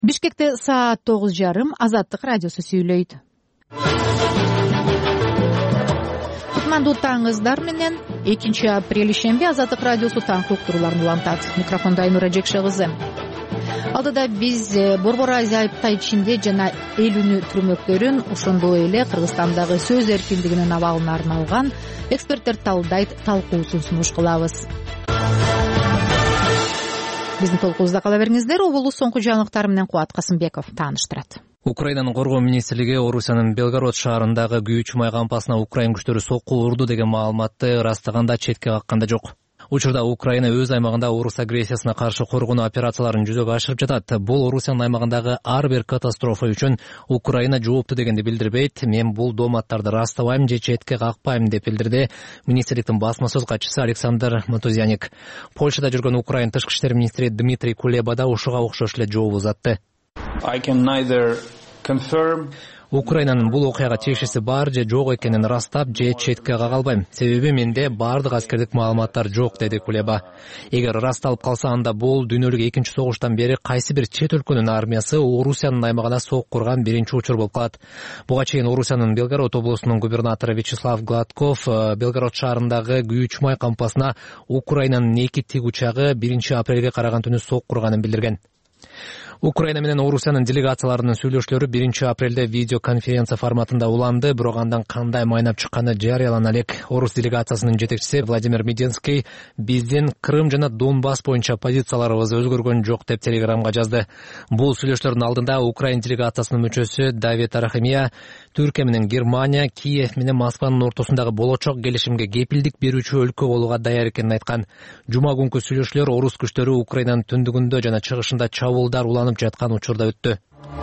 Бишкекте саат 9:30 Азаттык радиосу сүйлөйт. Кутмандуу таңыңыздар менен 2 апрель шемби Азаттык радиосу таң уктурууларын улантат. Микрофонда Айнура Жекше кызы. Алдыда биз Борбор Азия айптайчинде жана эл үнү түрмөктөрүн, ошондой эле Кыргызстандагы сөз эркиндигинин абалына арналган эксперттер талдайт талкуусун сунуш кылабыз. Биздин толкуубузда кала бериңиздер. Облус соңку жаңылыктар менен Кубат Касымбеков тааныштырат. Украинанын коргоо министрлиги Орусиянын Белгород шаарындагы күйүүчү май кампасына Украин күчтөрү сокку урду деген маалыматты ырастаганда четке какканда жок. Учурда Украина өз аймагында орус агрессиясына каршы коргонуу операцияларын жүзөгө ашырып жатат. Бул Орусиянын аймагындагы ар бир катастрофа үчүн Украина жоопту дегенди билдирбейт. Мен бул дооматтарды ырастабайм же четке какпайм деп билдирди министрликтин басма сөз катчысы Александр Матузяник. Польшада жүргөн Украин тышкы иштер министри Дмитрий Кулеба да ушуга окшош эле жооп узатты. Украинанын бул окуяга тиешеси бар же жок экенин ырастап же четке кага албайм. Себеби менде бардык аскердик маалыматтар жок, деди Кулеба. Эгер ырасталып калса, анда бул дүйнөлүк экинчи согуштан бери кайсы бир чет өлкөнүн армиясы Орусиянын аймагына сок курган биринчи учур болуп калат. Буга чейин Орусиянын Белгород облусунун губернатору Вячеслав Гладков Белгород шаарындагы күйүүчү май кампасына Украинанын 2 тик учагы 1 апрелге караган түнү сок курганын билдирген. Украина менен Орусиянын делегацияларынын сүйлөшүүлөрү 1 апрелде видеоконференция форматында уланды, бирок андан кандай майнап чыкканы жарыялана элек. Орус делегациясынын жетекчиси Владимир Мединский биздин Крым жана Донбасс боюнча позицияларыбыз өзгөргөн жок деп телеграмга жазды. Бул сүйлөшүүлөрдүн алдында Украин делегациясынын мүчөсү Давид Арахимия Түркия менен Германия, Киев менен Москванын ортосундагы болочок келишимге кепилдик берүүчү өлкө болууга даяр экенин айткан. Жума күнкү сүйлөшүүлөр орус күчтөрү Украинанын түндүгүндө жана чыгышында чабуулдар уланып жаткан учурда өттү.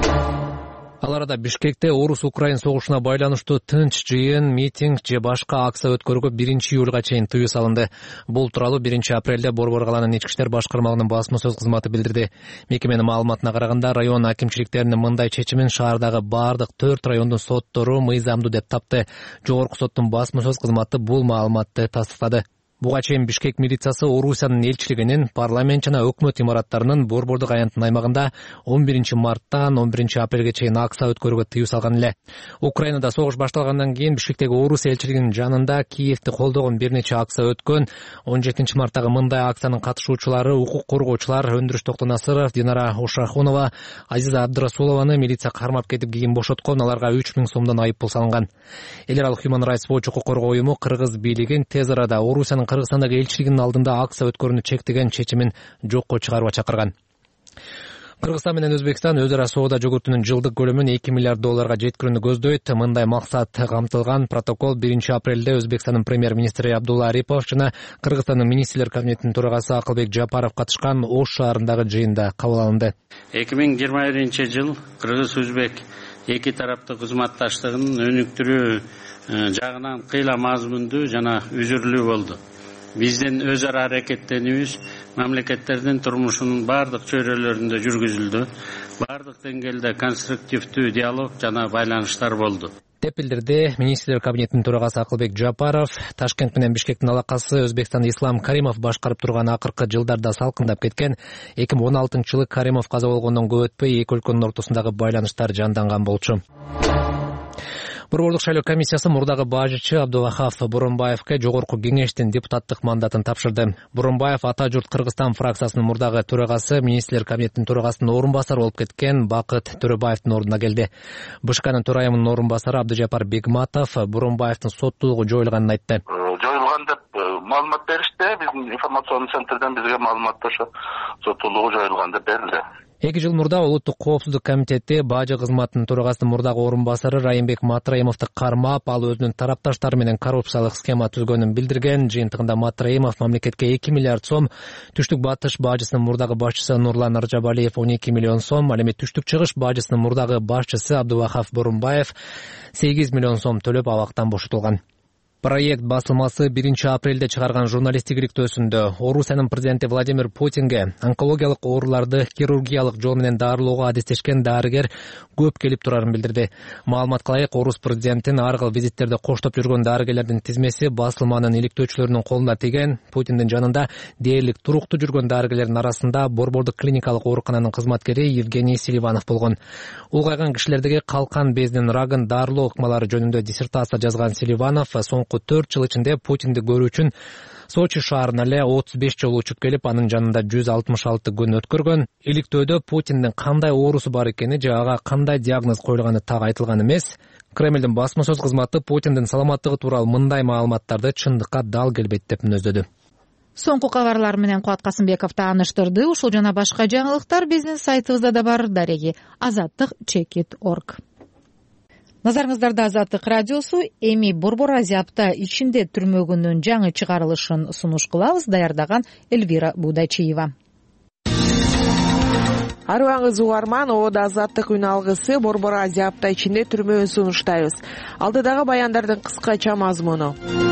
Ал арада Бишкекте Орус-Украин согушуна байланыштуу тынч жыйын, митинг же башка акция өткөрүүгө 1 июлга чейин тыюу салынды. Бул тууралуу 1 апрелде Борбор калаанын ички иштер башкармалыгынын басма сөз кызматы билдирди. Мекеменин маалыматына караганда, район акимчиликтеринин мындай чечимин шаардагы бардык 4 райондун соттору мыйзамдуу деп тапты. Жогорку соттун басма сөз кызматы бул маалыматты тастыктады. Буга чейин Бишкек милициясы Орусиянын элчилигинин, парламент жана өкмөт имараттарынын борбордук аянттын аймагында 11 марттан 11 апрелге чейин акция өткөрүүгө тыюу салган эле. Украинада согуш башталгандан кийин Бишкектеги Орус элчилигинин жанында Киевти колдогон бир нече акция өткөн. 17 марттагы мындай акциянын катышуучулары укук коргоочулар Өндүрүш Токтонасыров, Динара Ушахунова, Азиза Абдрасулованы милиция кармап кетип кийин бошоткон, аларга 3000 сомдон айып пул салынган. Эл аралык Human Rights Watch укук коргоо уюму кыргыз бийлигин тез арада Орусиянын Кыргызстандагы элчилигинин алдында акция өткөрүүнү чектеген чечимин жокко чыгарууга чакырган. Кыргызстан менен Өзбекстан өз ара соода жүгүртүүнүн жылдык көлөмүн $2 миллиард жеткирүүнү көздөйт. Мындай максат камтылган протокол 1 апрелде Өзбекстандын премьер-министри Абдулла Арипов жана Кыргызстандын министрлер кабинетинин төрагасы Акылбек Жапаров катышкан Ош шаарындагы жыйында кабыл алынды. 2021 Кыргыз-Өзбек эки тараптык кызматташтыгынын өнүктүрүү жагынан кыйла мазмундуу жана үзүрлүү болду. Биздин өз ара аракеттенүүбүз мамлекеттердин турмушунун бардык чөйрөлөрүндө жүргүзүлдү. Бардык деңгээлде конструктивдүү диалог жана байланыштар болду, деп билдирди министрлер кабинетинин төрагасы Акылбек Жапаров. Ташкент менен Бишкектин алакасы Өзбекстанда Ислам Каримов башкарып турган акыркы жылдарда салкындап кеткен. 2016-жылы Каримов каза болгондон көп өтпөй эки өлкөнүн ортосундагы байланыштар жанданган болчу. Борбордук шайлоо комиссиясы мурдагы бажычы Абдувахап Боронбаевке жогорку кеңештин депутаттык мандатын тапшырды. Боронбаев Ата журт Кыргызстан фракциясынын мурдагы төрагасы, министрлер кабинетинин төрагасынын орун басары болуп кеткен Бакыт Төрөбаевдин ордуна келди. БШКнын төрайымынын орун басары Абдыжапар Бегматов Боронбаевдин соттуулугу жоюлганын айтты. Жоюлган деп маалымат беришти. Биздин информационный центрден бизге маалымат ошо соттуулугу жоюлган деп берилди. 2 жыл мурда Улуттук коопсуздук комитети бажы кызматынын төрагасынын мурдагы орун басары Райымбек Матраимовду кармап, ал өзүнүн тарапташтары менен коррупциялык схема түзгөнүн билдирген. Жыйынтыгында Матраимов мамлекетке 2 миллиард сом, Түштүк Батыш бажысынын мурдагы башчысы Нурлан Аржабалиев 12 миллион сом, ал эми Түштүк Чыгыш бажысынын мурдагы башчысы Абдувахап Боронбаев 8 миллион сом төлөп абактан бошотулган. Проект басылмасы 1 апрелде чыгарган журналисттик иликтөөсүндө Орусиянын президенти Владимир Путинге онкологиялык ооруларды хирургиялык жол менен дарылоого адестешкен дарыгер көп келип турарын билдирди. Маалыматка ылайык, Орус президентин ар кыл визиттерде коштоп жүргөн дарыгерлердин тизмеси басылманын иликтөөчүлөрүнүн колуна тийген. Путиндин жанында дээрлик туруктуу жүргөн дарыгерлердин арасында Борбордук клиникалык оорукананын кызматкери Евгений Селиванов болгон. Улгайган кишилердеги калкан безинин рагын дарылоо ыкмалары жөнүндө диссертация жазган Селиванов 4 жыл ичинде Путинди көрүү үчүн Сочи шаарына эле 35 жолу учуп келип, анын жанында 166 күн өткөргөн. Иликтөөдө Путиндин кандай оорусу бар экени же ага кандай диагноз коюлганы так айтылган эмес. Кремлдин басма сөз кызматы Путиндин саламаттыгы тууралуу мындай маалыматтарды чындыкка дал келбейт деп мүнөздөдү. Соңку кабарлар менен Кубат Касымбеков тааныштырды. Ушул жана башка жаңылыктар биздин сайтыбызда да бар. Дареги azattik.org. Назарыңыздарда Азаттык радиосу. Эми Борбор Азия апта ичинде түрмөгүнүн жаңы чыгарылышын сунуш кылабыз. Даярдаган Эльвира Будачиева. Арыбаңыз угарман, Ода Азаттык үн алгысы Борбор Азия апта ичинде түрмөгүн сунуштайбыз. Алдыдагы баяндардын кыскача мазмуну.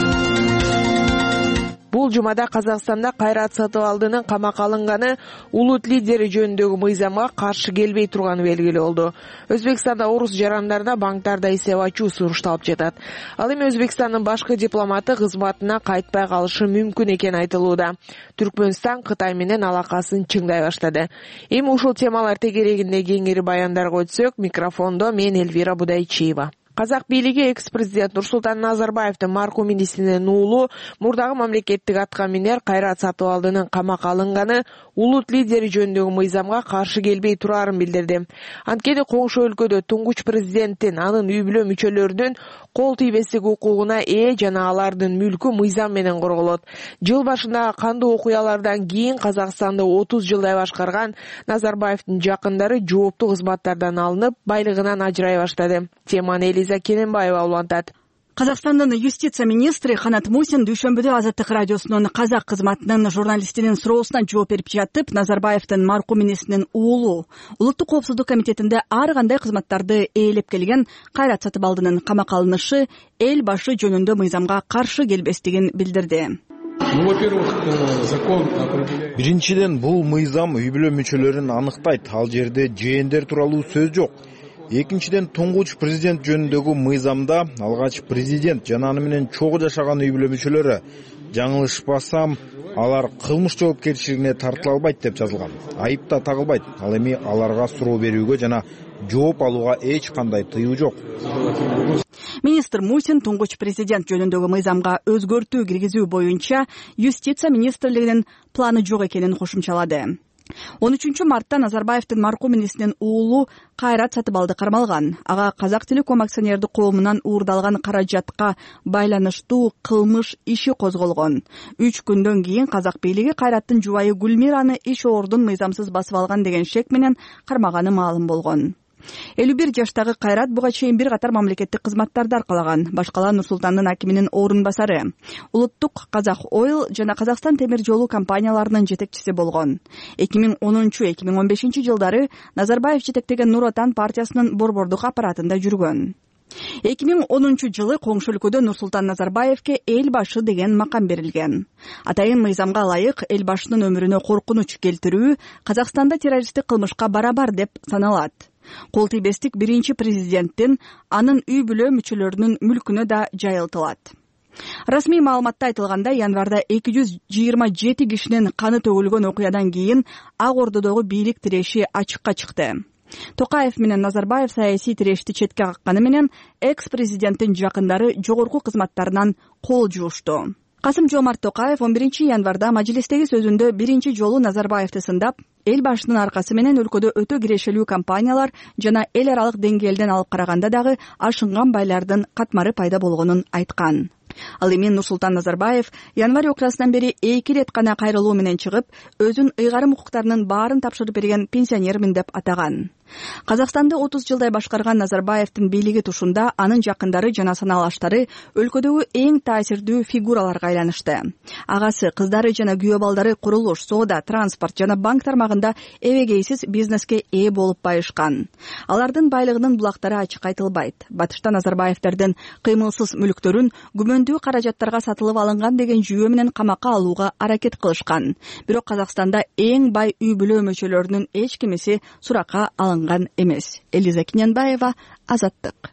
Бул жумада Казакстанда Кайрат Сатыбалдынын камакка алынганы улут лидери жөнүндөгү мыйзамга каршы келбей турганы белгилүү болду. Өзбекстанда орус жарандарына банктарда эсеп ачуу сурушталып жатат. Ал эми Өзбекстандын башкы дипломаты кызматына кайтпай калышы мүмкүн экени айтылууда. Түркмөнстан Кытай менен алакасын чыңдай баштады. Эми ушул темалар тегерегинде кеңири баяндарга өтсөк, микрофондо мен Эльвира Будайчиева. Казак бийлиги экс-президент Нурсултан Назарбаевдин маркум инисинин уулу мурдагы мамлекеттик аткаминер Кайрат Сатыбалдынын камакка алынганы улут лидери жөнүндөгү мыйзамга каршы келбей турарын билдирди. Анткени коңшу өлкөдө туңгуч президенттин анын үй бүлө мүчөлөрүнүн кол тийбестик укугуна ээ жана алардын мүлкү мыйзам менен корголот. Жыл башындагы кандуу окуялардан кийин Казакстанды 30 жылдай башкарган Назарбаевдин жакындары жооптуу кызматтардан алынып, байлыгынан ажырай баштады. Теманы Элиза Кененбаева улантат. Казакстандын юстиция министри Канат Мусин дүйшөмбүдө Азаттык радиосунун казак кызматынын журналистинин суроосуна жооп берип жатып, Назарбаевдин маркум инисинин уулу Улуттук коопсуздук комитетинде ар кандай кызматтарды ээлеп келген Кайрат Сатыбалдынын камакка алынышы эл башы жөнүндө мыйзамга каршы келбестигин билдирди. Биринчиден, бул мыйзам үй бүлө мүчөлөрүн аныктайт. Ал жерде жээндер тууралуу сөз жок. Экинчиден, туңгуч президент жөнүндөгү мыйзамда алгач президент жана аны менен чогуу жашаган үй бүлө мүчөлөрү жаңылышпасам, алар кылмыш жоопкерчилигине тартыла албайт деп жазылган. Айып да тагылбайт. Ал эми аларга суроо берүүгө жана жооп алууга эч кандай тыюу жок. Министр Мусин туңгуч президент жөнүндөгү мыйзамга өзгөртүү киргизүү боюнча юстиция министрлигинин планы жок экенин кошумчалады. 13 мартта Назарбаевдин маркум инисинин уулу Кайрат Сатыбалды кармалган. Ага Казак Телеком акционердик коомунан уурдалган каражатка байланыштуу кылмыш иши козголгон. 3 күндөн кийин Казак бийлиги Кайраттын жубайы Гүлмираны иш ордун мыйзамсыз басып алган деген шек менен кармаганы маалым болгон. 51 жаштагы Кайрат буга чейин бир катар мамлекеттик кызматтарды аркалаган. Башкала Нур-Султандын акиминин орун басары, Улуттук Казак Ойл жана Казакстан темир жолу компанияларынын жетекчиси болгон. 2010-2015 жылдары Назарбаев жетектеген Нур Отан партиясынын борбордук аппаратында жүргөн. 2010 жылы коңшу өлкөдө Нурсултан Назарбаевке эл башы деген макам берилген. Атайын мыйзамга ылайык эл башынын өмүрүнө коркунуч келтирүү Казакстанда террористтик кылмышка барабар деп саналат. Кол тийбестик биринчи президенттин анын үй бүлө мүчөлөрүнүн мүлкүнө да жайылтылат. Расмий маалыматта айтылганда, январда 227 кишинин каны төгүлгөн окуядан кийин Ак Ордодогу бийлик тиреши ачыкка чыкты. Токаев менен Назарбаев саясий тирешти четке какканы менен экс-президенттин жакындары жогорку кызматтарынан кол жуушту. Касым-Жомарт Токаев 11 январда мажлистеги сөзүндө биринчи жолу Назарбаевди сындап, эл башынын аркасы менен өлкөдө өтө кирешелүү компаниялар жана эл аралык деңгээлден алып караганда дагы ашынган байлардын катмары пайда болгонун айткан. Ал эми Нурсултан Назарбаев январь окуясынан бери 2 рет гана кайрылуу менен чыгып, өзүн ыйгарым укуктарынын баарын тапшырып берген пенсионермин деп атаган. Казакстанды 30 жылдай башкарган Назарбаевдин бийлиги тушунда анын жакындары жана саналаштары өлкөдөгү эң таасирдүү фигураларга айланышты. Агасы, кыздары жана күйөө балдары курулуш, соода, транспорт жана банк тармагында эбегейсиз бизнеске ээ болуп байышкан. Алардын байлыгынын булактары ачык айтылбайт. Батышта Назарбаевдердин кыймылсыз мүлктөрүн күмөндүү каражаттарга сатылып алынган деген жүйө менен камакка алууга аракет кылышкан. Бирок Казакстанда эң бай үй бүлө мүчөлөрүнүн эч кимиси суракка алынган эмес. Элиза Кинянбаева, Азаттык.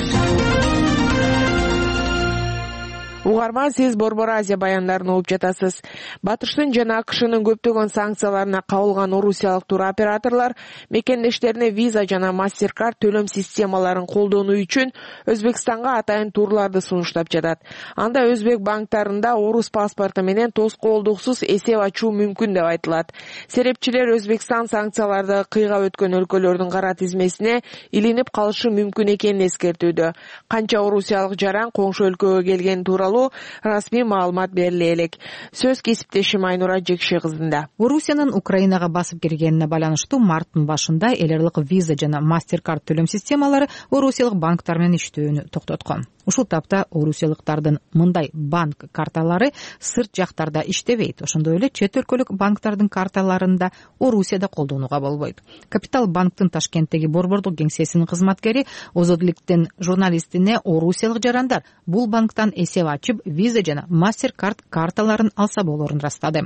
Угарман, сиз Борбор Азия баяндарын угуп жатасыз. Батыштын жана АКШнын көптөгөн санкцияларына кабылган орусиялык туроператорлор мекендештерине виза жана MasterCard төлөм системаларын колдонуу үчүн Өзбекстанга атайын турларды сунуштап жатат. Анда өзбек банктарында орус паспорту менен тоскоолдуксуз эсеп ачуу мүмкүн деп айтылат. Серепчилер Өзбекстан санкцияларды кыйгап өткөн өлкөлөрдүн кара тизмесине илинип калышы мүмкүн экенин эскертүүдө. Канча орусиялык жаран коңшу өлкөгө келгени тууралуу расмий маалымат бериле элек. Сөз кесиптешим Айнура Жекше кызында. Орусиянын Украинага басып киргенине байланыштуу марттын башында эл аралык виза жана MasterCard төлөм системалары орусиялык банктар менен иштөөнү токтоткон. Ушул тапта орусиялыктардын мындай банк карталары сырт жактарда иштебейт. Ошондой эле чет өлкөлүк банктардын карталарын да Орусияда колдонууга болбойт. Капитал банктын Ташкенттеги борбордук кеңсесинин кызматкери Озодликтин журналистине орусиялык жарандар бул банктан эсеп ачып, виза жана MasterCard карталарын алса болорун растады.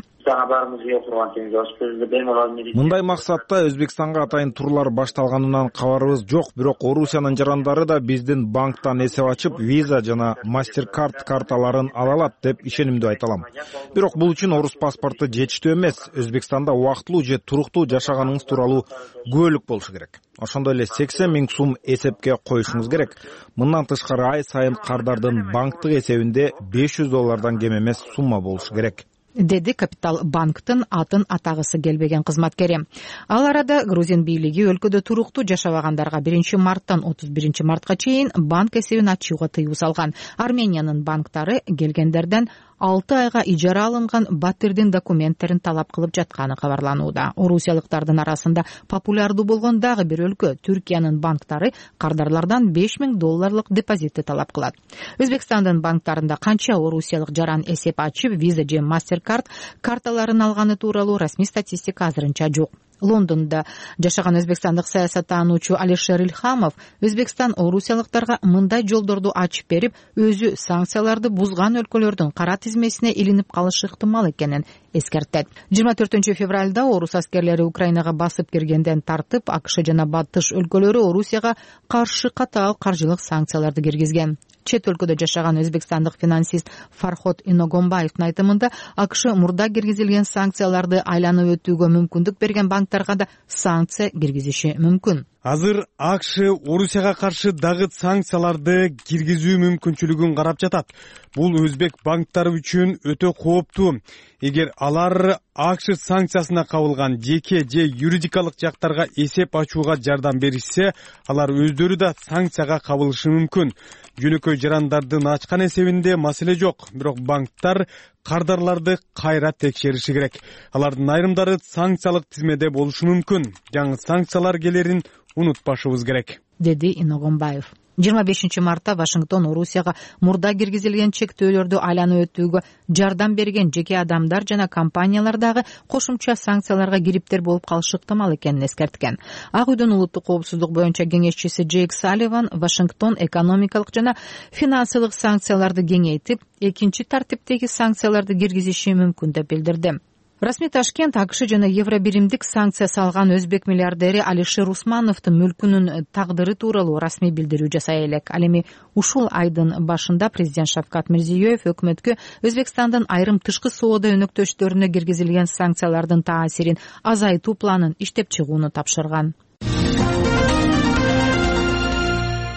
Мындай максатта Өзбекстанга атайын турлар башталганынан кабарыбыз жок, бирок Орусиянын жарандары да биздин банктан эсеп ачып, виза жана MasterCard карталарын ала алат деп ишенимдүү айта алам. Бирок бул үчүн орус паспорту жетиштүү эмес. Өзбекстанда убактылуу же туруктуу жашаганыңыз тууралуу күбөлүк болушу керек. Ошондой эле 80 000 сум эсепке коюшуңуз керек. Мындан тышкары ай сайын кардардын банктык эсебинде $500 кем эмес сумма болушу керек, деди Капитал банктын атын атагысы келбеген кызматкери. Ал арада Грузин бийлиги өлкөдө туруктуу жашабагандарга 1 марттан 31 мартка чейин банк эсебин ачууга тыюу салган. Армениянын банктары келгендерден 6 айга ижара алынган батирдин документтерин талап кылып жатканы кабарланууда. Орусиялыктардын арасында популярдуу болгон дагы бир өлкө Түркиянын банктары кардарлардан $5,000 депозитти талап кылат. Өзбекстандын банктарында канча орусиялык жаран эсеп ачып, виза же MasterCard карталарын алганы тууралуу расмий статистика азырынча жок. Лондондо жашаган өзбекстандык саясаттануучу Алишер Ильхамов Өзбекстан орусиялыктарга мындай жолдорду ачып берип, өзү санкцияларды бузган өлкөлөрдүн кара тизмесине илинип калышы ыктымал экенин эскертет. 24 февралда орус аскерлери Украинага басып киргенден тартып, АКШ жана Батыш өлкөлөрү Орусияга каршы катаал каржылык санкцияларды киргизген. Чет өлкөдө жашаган өзбекстандык финансист Фархот Иногомбаевдин айтымында, АКШ мурда киргизилген санкцияларды айланып өтүүгө мүмкүндүк берген банктарга да санкция киргизиши мүмкүн. Азыр АКШ Орусияга каршы дагы санкцияларды киргизүү мүмкүнчүлүгүн карап жатат. Бул өзбек банктары үчүн өтө кооптуу. Эгер алар АКШ санкциясына кабылган жеке же юридикалык жактарга эсеп ачууга жардам беришсе, алар өздөрү да санкцияга кабылышы мүмкүн. Жөнөкөй жарандардын ачкан эсебинде маселе жок, бирок банктар кардарларды кайра текшериши керек. Алардын айрымдары санкциялык тизмеде болушу мүмкүн. Жаңы санкциялар келерин унутпашыбыз керек, деди Иногомбаев. 25 мартта Вашингтон Орусияга мурда киргизилген чектөөлөрдү айланып өтүүгө жардам берген жеке адамдар жана компаниялар дагы кошумча санкцияларга кириптер болуп калышы ыктымал экенин эскерткен. Ак үйдүн улуттук коопсуздук боюнча кеңешчиси Джейк Салливан Вашингтон экономикалык жана финансылык санкцияларды кеңейтип, экинчи тартиптеги санкцияларды киргизиши мүмкүн деп билдирди. Расмий Ташкент АКШ жана евробиримдик санкция салган өзбек миллиардери Алишер Усмановдун мүлкүнүн тагдыры тууралуу расмий билдирүү жасай элек. Ал эми ушул айдын башында президент Шавкат Мирзиёев өкмөткө Өзбекстандын айрым тышкы соода өнөктөштөрүнө киргизилген санкциялардын таасирин азайтуу планын иштеп чыгууну тапшырган.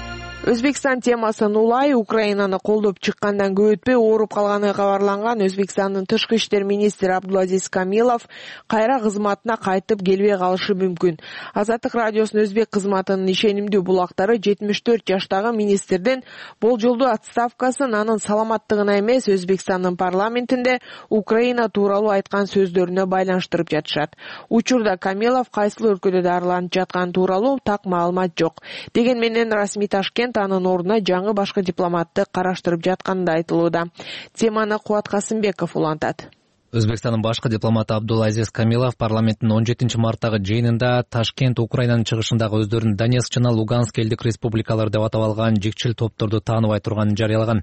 Өзбекстан темасын улай Украинаны колдоп чыккандан көп өтпөй ооруп калганы кабарланган Өзбекстандын тышкы иштер министри Абдулазиз Камилов кайра кызматына кайтып келбей калышы мүмкүн. Азаттык радиосунун өзбек кызматынын ишенимдүү булактары 74 жаштагы министрдин болжолдуу отставкасын анын саламаттыгына эмес, Өзбекстандын парламентинде Украина тууралуу айткан сөздөрүнө байланыштырып жатышат. Учурда Камилов кайсыл өлкөдө дарыланып жатканы тууралуу так маалымат жок. Деген менен расмий Ташкент анын ордуна жаңы башкы дипломатты караштырып жатканы да айтылууда. Теманы Кубат Касымбеков улантат. Өзбекстандын башкы дипломаты Абдулазиз Камилов парламенттин 17 марттагы жыйынында Ташкент Украинанын чыгышындагы өздөрүн Донецк жана Луганск элдик республикалары деп атап алган жикчил топторду тааныбай турганын жарыялаган.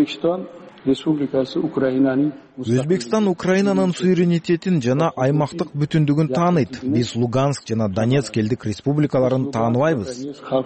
Өзбекстан Украинанын суверенитетин жана аймактык бүтүндүгүн тааныйт. Биз Луганск жана Донецк элдик республикаларын тааныбайбыз.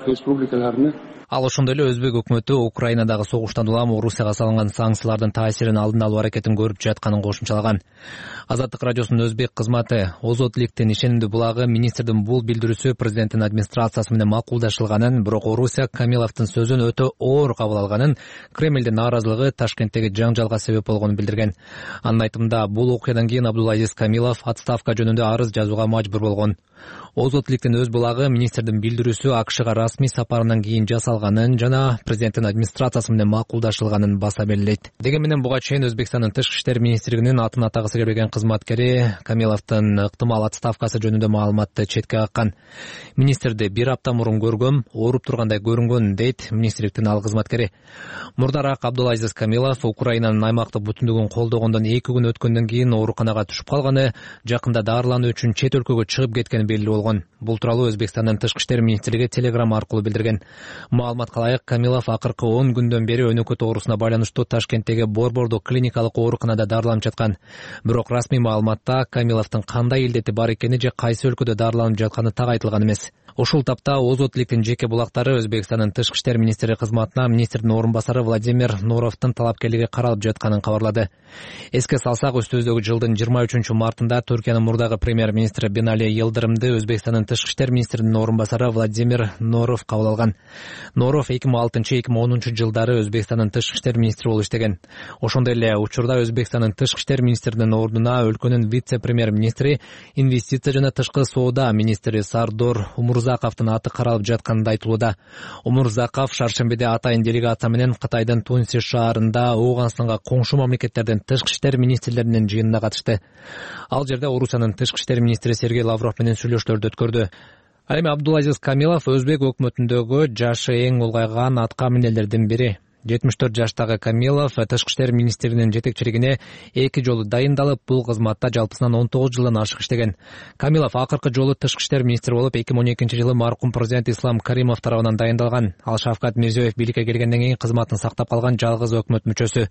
Ал ошондой эле өзбек өкмөтү Украинадагы согуштан улам Орусияга салынган санкциялардын таасирин алдын алуу аракетин көрүп жатканын кошумчалаган. Азаттык радиосунун өзбек кызматы Озотликтин ишенимдүү булагы министрдин бул билдирүүсү президенттин администрациясы менен макулдашылганын, бирок Орусия Камиловдун сөзүн өтө оор кабыл алганын, Кремлдин нааразылыгы Ташкенттеги жаңжалга себеп болгонун билдирген. Анын айтымында, бул окуядан кийин Абдулазиз Камилов отставка жөнүндө арыз жазууга мажбур болгон. Озотликтин өз булагы министрдин билдирүүсү АКШга расмий сапарынан кийин жасалганын жана президенттин администрациясы менен макулдашылганын баса белгилейт. Деген менен буга чейин Өзбекстандын тышкы иштер министрлигинин атын атагысы келбеген кызматкери Камиловдун ыктымал отставкасы жөнүндө маалыматты четке каккан. Министрди бир апта мурун көргөм, ооруп тургандай көрүнгөн, дейт министрликтин ал кызматкери. Мурдараак Абдулазиз Камилов Украинанын аймактык бүтүндүгүн колдогондон 2 күн өткөндөн кийин ооруканага түшүп калганы, жакында дарылануу үчүн чет өлкөгө чыгып кеткени белгилүү болгон. Бул тууралуу Өзбекстандын тышкы иштер министрлиги телеграмма аркылуу билдирген. Маалыматка ылайык, Камилов акыркы 10 күндөн бери өнөкөт оорусуна байланыштуу Ташкенттеги Борбордо клиникалык ооруканада дарыланып жаткан. Бирок расмий маалыматта Камиловдун кандай илдети бар экени же кайсы өлкөдө дарыланып жатканы так айтылган эмес. Ушул тапта Озотликтин жеке булактары Өзбекстандын тышкы иштер министри кызматына министрдин орун басары Владимир Норовдун талапкерлиги каралып жатканын кабарлады. Эске салсак, өстөбүздөгү жылдын 23 мартында Түркиянын мурдагы премьер-министри Бинали Йылдырымды Өзбекстандын тышкы иштер министринин орун басары Владимир Норов кабыл алган. Норов 2006-2010 жылдары Өзбекстандын тышкы иштер министри болуп иштеген. Ошондой эле учурда Өзбекстандын тышкы иштер министринин ордуна өлкөнүн вице-премьер-министри, инвестиция жана тышкы соода министри Сардор Умурзаковдун аты каралып жатканы айтылууда. Умурзаков шаршембиде атайын делегация менен Кытайдын Тунис шаарында Ооганстанга коңшу мамлекеттердин тышкы иштер министрлеринин жыйынына катышты. Ал жерде Орусиянын тышкы иштер министри Сергей Лавров менен сүйлөшүүлөрдү өткөрдү. Ал эми Абдулазиз Камилов өзбек өкмөтүндөгү жашы эң улгайган атка минелердин бири. 74 жаштагы Камилов тышкы иштер министринин жетекчилигине 2 жолу дайындалып, бул кызматта жалпысынан 19 жылдан ашык иштеген. Камилов акыркы жолу тышкы иштер министри болуп 2012 жылы маркум президент Ислам Каримов тарабынан дайындалган. Ал Шавкат Мирзиёев бийликке келгенден кийин кызматын сактап калган жалгыз өкмөт мүчөсү.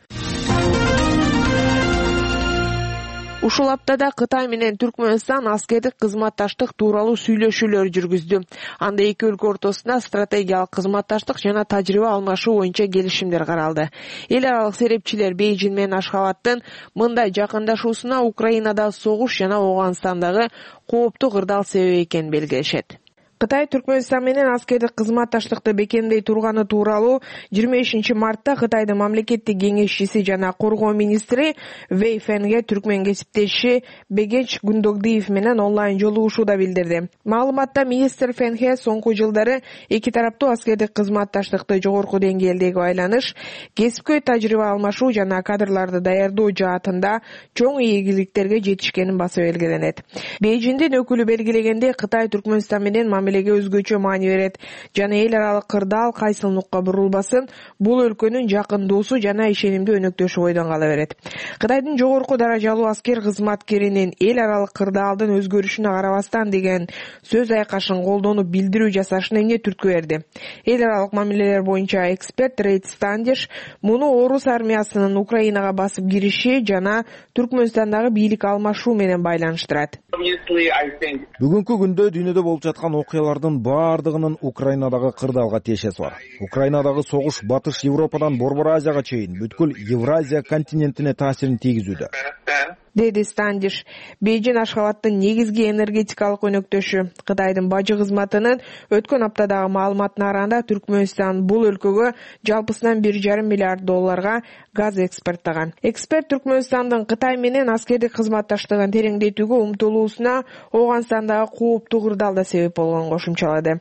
Ушул аптада Кытай менен Түркмөнстан аскердик кызматташтык тууралуу сүйлөшүүлөр жүргүздү. Анда эки өлкө ортосунда стратегиялык кызматташтык жана тажрыйба алмашуу боюнча келишимдер каралды. Эл аралык серепчилер Бейжин менен Ашхабадтын мындай жакындашуусуна Украинадагы согуш жана Ооганстандагы кооптуу кырдаал себеп экенин белгилешет. Кытай Түркмөнстан менен аскердик кызматташтыкты бекемдей турганы тууралуу 25 мартта Кытайдын мамлекеттик кеңешчиси жана коргоо министри Вэй Фенге түркмөн кесиптеши Бегенч Гундогдиев менен онлайн жолугушууда билдирди. Маалыматта министр Фенге соңку жылдары эки тараптуу аскердик кызматташтыкты жогорку деңгээлдеги байланыш, кесипкөй тажрыйба алмашуу жана кадрларды даярдоо жаатында чоң ийгиликтерге жетишкенин баса белгиленет. Бейжиндин өкүлү белгилегендей, Кытай Түркмөнстан менен өзгөчө маани берет жана эл аралык кырдаал кайсылыкка бурулбасын, бул өлкөнүн жакын досу жана ишенимдүү өнөктөшү бойдон кала берет. Кытайдын жогорку даражалуу аскер кызматкеринин эл аралык кырдаалдын өзгөрүшүнө карабастан деген сөз айкашын колдонуп билдирүү жасашына эмне түрткү берди? Эл аралык мамилелер боюнча эксперт Рейд Стандиш муну орус армиясынын Украинага басып кириши жана Түркмөнстандагы бийлик алмашуу менен байланыштырат. Бүгүнкү күндө дүйнөдө болуп жаткан окуялардын баардыгынын Украинадагы кырдаалга тиешеси бар. Украинадагы согуш Батыш Европадан Борбор Азияга чейин бүткүл Евразия континентине таасирин тийгизүүдө. деди Стандиш. Бейжин Ашхабадтын негизги энергетикалык өнөктөшү. Кытайдын бажы кызматынын өткөн аптадагы маалыматына караганда Түркмөнстан бул өлкөгө жалпысынан $1,5 миллиард газ экспорттаган. Эксперт Түркмөнстандын Кытай менен аскердик кызматташтыгын тереңдетүүгө умтулуусуна Ооганстандагы кооптуу кырдаал да себеп болгонун кошумчалады.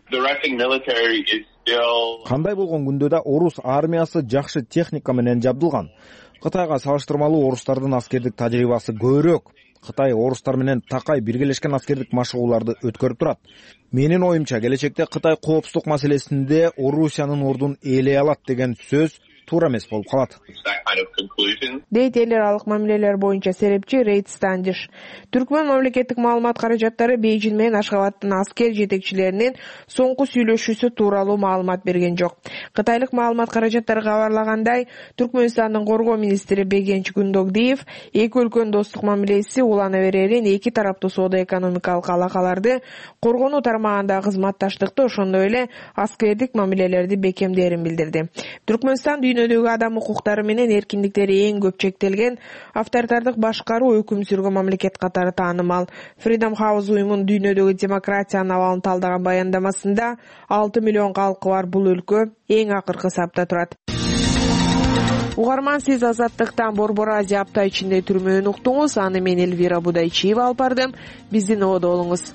Кандай болгон күндө да орус армиясы жакшы техника менен жабдылган. Кытайга салыштырмалуу орустардын аскердик тажрыйбасы көбүрөөк. Кытай орустар менен такай биргелешкен аскердик машыгууларды өткөрүп турат. Менин оюмча, келечекте Кытай коопсуздук маселесинде Орусиянын ордун ээлей алат деген сөз туура эмес болуп калат. Дейт эл аралык мамилелер боюнча серепчи Рейд Стандиш. Түркмөн мамлекеттик маалымат каражаттары Бейжин менен Ашхабадтын аскер жетекчилеринин соңку сүйлөшүүсү тууралуу маалымат берген жок. Кытайлык маалымат каражаттары кабарлагандай, Түркмөнстандын коргоо министри Бегенч Гундогдиев эки өлкөнүн достук мамилеси улана берерин, эки тараптуу соода-экономикалык алакаларды коргонуу тармагындагы кызматташтыкты, ошондой эле аскердик мамилелерди бекемдерин билдирди. Түркмөнстан дүйнөдөгү адам укуктары менен эркиндиктери эң көп чектелген авторитардык башкаруу өкүм сүргөн мамлекет катары таанымал. Freedom House уюмунун дүйнөдөгү демократиянын абалын талдаган баяндамасында 6 миллион калкы бар бул өлкө эң акыркы сапта турат. Угарман, сиз Азаттыктан Борбор Азия апта ичинде түрмөөнү уктуңуз. Аны мен Элвира Будайчиева алып бардым. Биздин ободо болуңуз.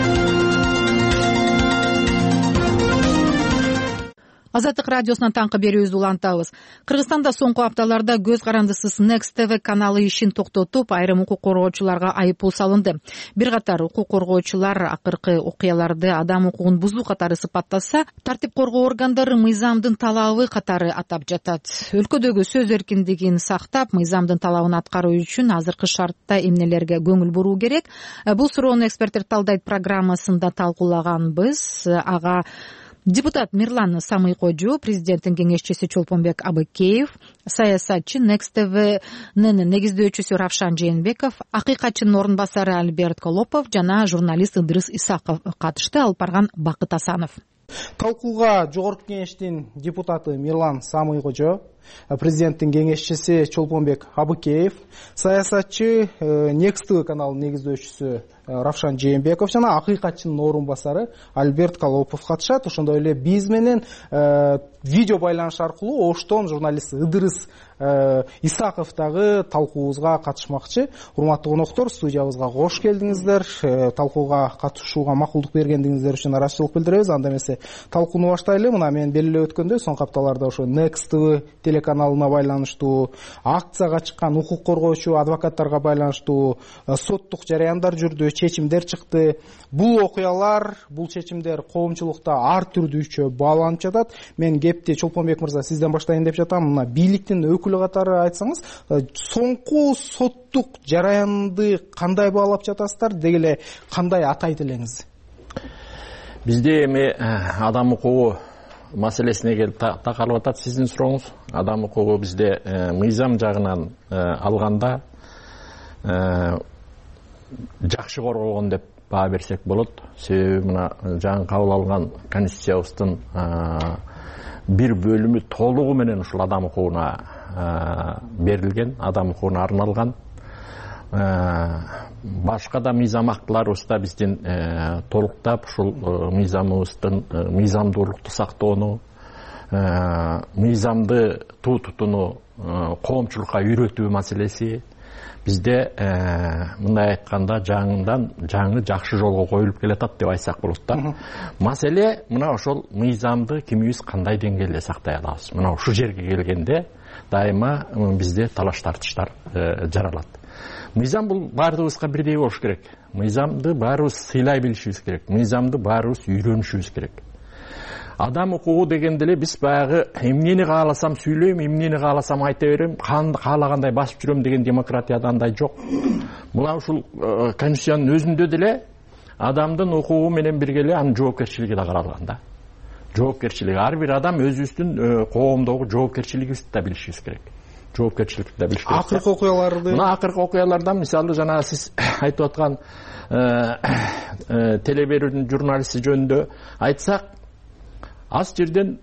Азаттык радиосунан таңкы берүүбүздү улантабыз. Кыргызстанда соңку апталарда көз карандысыз Next TV каналы ишин токтотуп, айрым укук коргоочуларга айыппул салынды. Бир катар укук коргоочулар акыркы окуяларды адам укугун бузуу катары сыпаттаса, тартип коргоо органдары мыйзамдын талабы катары атап жатат. Өлкөдөгү сөз эркиндигин сактап, мыйзамдын талабын аткаруу үчүн азыркы шартта эмнелерге көңүл буруу керек? Бул суроону эксперттер талдайт программасында талкуулаганбыз. Ага депутат Мирлан Самыйкожу, президенттин кеңешчиси Чолпонбек Абыкеев, саясатчы Next TV'нин негиздөөчүсү Равшан Жээнбеков, акыйкатчынын орун басары Альберт Колопов жана журналист Ыдырыс Исаков катышты. Алып барган Бакыт Асанов. Талкууга жогорку кеңештин депутаты Мирлан Самыйкожу, президенттин кеңешчиси Чолпонбек Абыкеев, саясатчы Next TV каналынын негиздөөчүсү Равшан Жээнбеков жана акыйкатчынын орун басары Альберт Колопов катышат. Ошондой эле биз менен видео байланыш аркылуу Оштон журналист Ыдырыс Исаков дагы талкуубузга катышмакчы. Урматтуу коноктор, студиябызга кош келдиңиздер. Талкууга катышууга макулдук бергендиңиздер үчүн ыраазычылык билдиребиз. Анда эмесе талкууну баштайлы. Мына мен белгилеп өткөндөй, соңку апталарда ошо Next TV телеканалына байланыштуу, акцияга чыккан укук коргоочу адвокаттарга байланыштуу соттук жараяндар жүрдү, чечимдер чыкты. Бул окуялар, бул чечимдер коомчулукта ар түрдүүчө бааланып жатат. Мен кепти Чолпонбек мырза сизден баштайын деп жатам. Мына бийликтин өкүлү катары айтсаңыз, соңку соттук жараянды кандай баалап жатасыздар, деги эле кандай атайт элеңиз? Бизде эми адам укугу маселесине келип такалып атат сиздин сурооңуз. Адам укугу бизде мыйзам жагынан алганда жакшы корголгон деп баа берсек болот. Себеби мына жаңы кабыл алган конституциябыздын бир бөлүмү толугу менен ушул адам укугуна берилген, адам укугуна арналган. Башка да мыйзам актыларыбызда биздин толуктап ушул мыйзамыбыздын мыйзамдуулукту сактоону, мыйзамды тутууну коомчулукка үйрөтүү маселеси бизде мындай айтканда жаңы жакшы жолго коюлуп келатат деп айтсак болот да. Маселе мына ошол мыйзамды кимибиз кандай деңгээлде сактай алабыз. Мына ушул жерге келгенде дайыма бизде талаш тартыштар жаралат. Мыйзам бул баардыгыбызга бирдей болуш керек. Мыйзамды баарыбыз сыйлай билишибиз керек. Мыйзамды баарыбыз үйрөнүшүбүз керек. Адам укугу дегенде эле биз баягы эмнени кааласам сүйлөйм, эмнени кааласам айта берем, каалагандай басып жүрөм деген демократияда андай жок. Мына ушул конституциянын өзүндө деле адамдын укугу менен бирге эле анын жоопкерчилиги да каралган да. Жоопкерчилиги ар бир адам өзүбүздүн коомдогу жоопкерчилигибизди да билишибиз керек. Жоопкерчиликти да билиш керек. Акыркы окуяларды, мына акыркы окуялардан мисалы жана сиз айтып аткан телеберүүнүн журналисти жөнүндө айтсак, аз жерден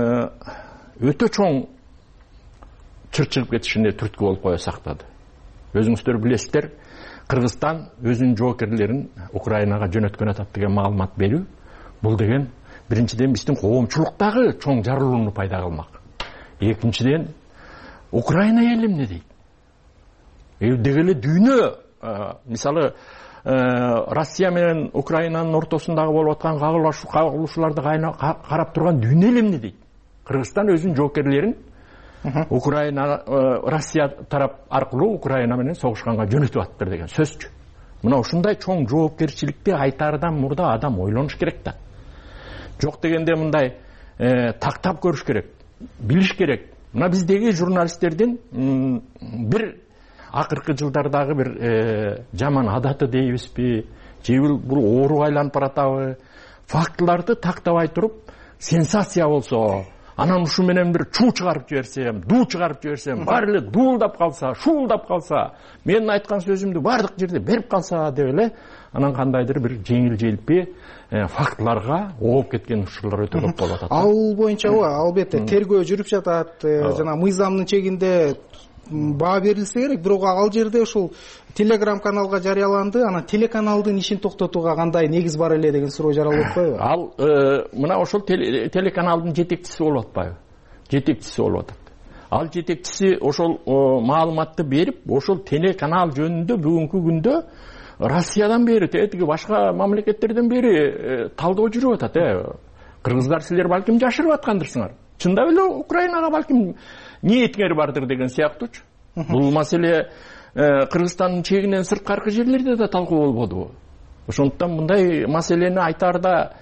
өтө чоң чыр чыгып кетишине түрткү болуп кое сактады. өзүңүздөр билесиздер, Кыргызстан өзүнүн жоокерлерин Украинага жөнөткөн атат деген маалымат берүү. Бул деген биринчиден биздин коомчулуктагы чоң жарылууну пайда кылмак. Экинчиден, Украина эл эмне дейт? Деги эле дүйнө, мисалы, Россия менен Украинанын ортосундагы болуп аткан кагылышууларды карап турган дүйнө эл эмне дейт? Кыргызстан өзүнүн жоокерлерин Украина, Россия тарап аркылуу Украина менен согушканга жөнөтүп атыптыр деген сөзчү. Мына ушундай чоң жоопкерчиликти айтаардан мурда адам ойлонуш керек да. Жок дегенде мындай тактап көрүш керек, билиш керек. Мына биздеги журналисттердин бир акыркы жылдардагы бир жаман адаты дейбизби, же бул ооруга айланып баратабы, фактыларды тактабай туруп, сенсация болсо, анан ушу менен бир чуу чыгарып жиберсем, дуу чыгарып жиберсем, баары эле дуулдап калса, шуулдап калса, менин айткан сөзүмдү бардык жерде берип калса деп эле, анан кандайдыр бир жеңил-желпи фактыларга ооп кеткен учурлар өтө көп болуп атат. Ал боюнча албетте тергөө жүрүп жатат, жана мыйзамдын чегинде баа берилсе керек, бирок ал жерде ушул Telegram каналга жарыяланды, анан телеканалдын ишин токтотууга кандай негиз бар эле деген суроо жаралып атпайбы? Ал мына ошол телеканалдын жетекчиси болуп атпайбы? Жетекчиси болуп атат. Ал жетекчиси ошол маалыматты берип, ошол телеканал жөнүндө бүгүнкү күндө Россиядан бери, тиги башка мамлекеттерден бери талдоо жүрүп атат. Кыргыздар силер балким жашырып аткандырсыңар. Чындап эле Украинага балким ниетиңер бардыр деген сыяктуучу. Бул маселе Кыргызстандын чегинен сырткаркы жерлерде да талкуу болбодубу? Ошондуктан мындай маселени айтаарда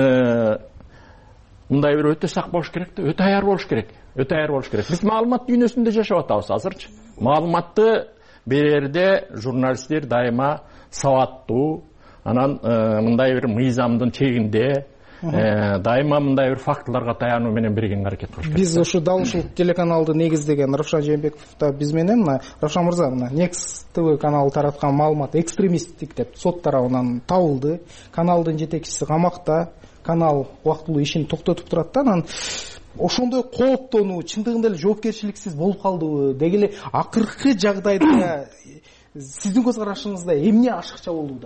мындай бир өтө сак болуш керек да, өтө аяр болуш керек. Өтө аяр болуш керек. Биз маалымат дүйнөсүндө жашап атабыз азырчы. Маалыматты берерде журналисттер дайыма сабаттуу, анан мындай бир мыйзамдын чегинде дайыма мындай бир фактыларга таянуу менен биргенге аракет кылыш керек. Биз ушу дал ушул телеканалды негиздеген Равшан Жээнбеков да биз менен, мына Равшан мырза, мына Next TV каналы тараткан маалымат экстремисттик деп сот тарабынан табылды. Каналдын жетекчиси камакта, канал убактылуу ишин токтотуп турат да. Анан ошондой кооптонуу чындыгында эле жоопкерчиликсиз болуп калдыбы? Деги эле акыркы жагдайда сиздин көз карашыңызда эмне ашыкча болууда?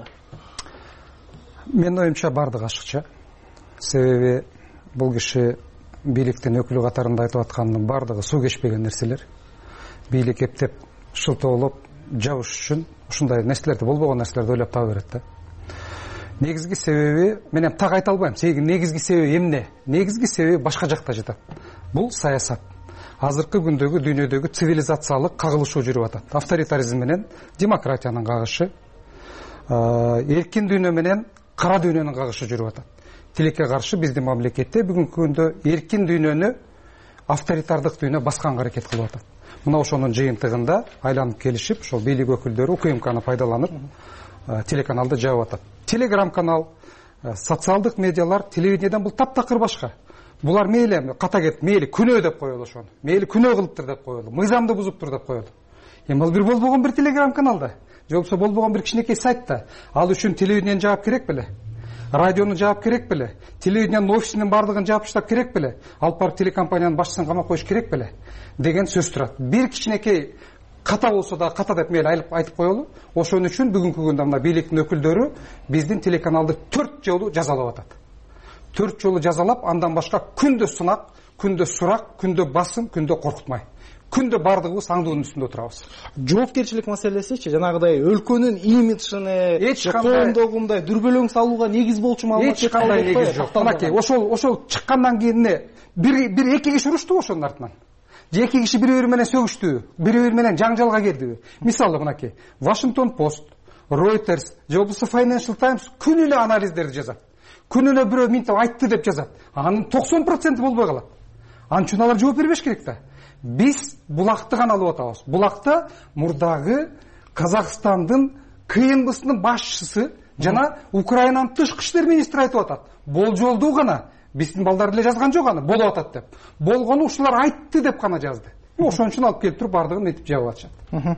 Менин оюмча бардыгы ашыкча. Себеби бул киши бийликтин өкүлү катарында айтып аткандын бардыгы суу кечпеген нерселер. Бийлик эптеп шылтоолоп жабыш үчүн ушундай нерселерди, болбогон нерселерди ойлоп таба берет да. Негизги себеби, мен эми так айта албайм. Негизги себеби эмне? Негизги себеби башка жакта жатат. Бул саясат. Азыркы күндөгү дүйнөдөгү цивилизациялык кагылышуу жүрүп атат. Авторитаризм менен демократиянын кагышы, эркин дүйнө менен кара дүйнөнүн кагышы жүрүп атат. Тилекке каршы биздин мамлекетте бүгүнкү күндө эркин дүйнөнү авторитардык дүйнө басканга аракет кылып атат. Мына ошонун жыйынтыгында айланып келишип, ошол бийлик өкүлдөрү УКМКны пайдаланып телеканалды жабып атат. Telegram канал, социалдык медиалар, телевидениеден бул таптакыр башка. Булар мейли ката кетип, мейли күнөө деп коелу ошону. Мейли күнөө кылыптыр деп коелу. Мыйзамды бузуптур деп коелу. Эми ал бир болбогон бир Telegram каналда, же болбосо болбогон бир кичинекей сайтта. Ал үчүн телевидениени жаап керек беле? Радиону жаап керек беле? Телевидениянын офисинин бардыгын жаап таштап керек беле? Алып барып телекомпаниянын башчысын камап коюш керек беле? Деген сөз турат. Бир кичинекей ката болсо да ката деп мейли айтып коелу. Ошон үчүн бүгүнкү күндө мына бийликтин өкүлдөрү биздин телеканалды 4 жолу жазалап атат. 4 жолу жазалап, андан башка күндө сынак, күндө сурак, күндө басым, күндө коркутмай. Күндө бардыгыбыз аңдуунун үстүндө турабыз. Жоопкерчилик маселесичи, жанагыдай өлкөнүн имиджине, коомдогу мындай дүрбөлөң салууга негиз болчу маалымат эч кандай негиз жок. Мынакей, ошол чыккандан кийин бир эки киши урушту ошонун артынан. Же эки киши бири-бири менен сөгүштү, бири-бири менен жаңжалга кирдиби? Мисалы мынакей, Washington Post, Reuters, же болбосо Financial Times күнү эле анализдерди жазат. Күнү эле бирөө минтип айтты деп жазат. Анын 90% болбой калат. Анын үчүн алар жооп бербеш керек да. Биз булакты гана алып атабыз. Булакта мурдагы Казакстандын КНБсынын башчысы жана Украинанын тышкы иштер министри айтып атат. Болжолдуу гана биздин балдар эле жазган жок аны, болуп атат деп. Болгону ушулар айтты деп гана жазды. Ошон үчүн алып келип туруп бардыгын мынтип жабып атышат.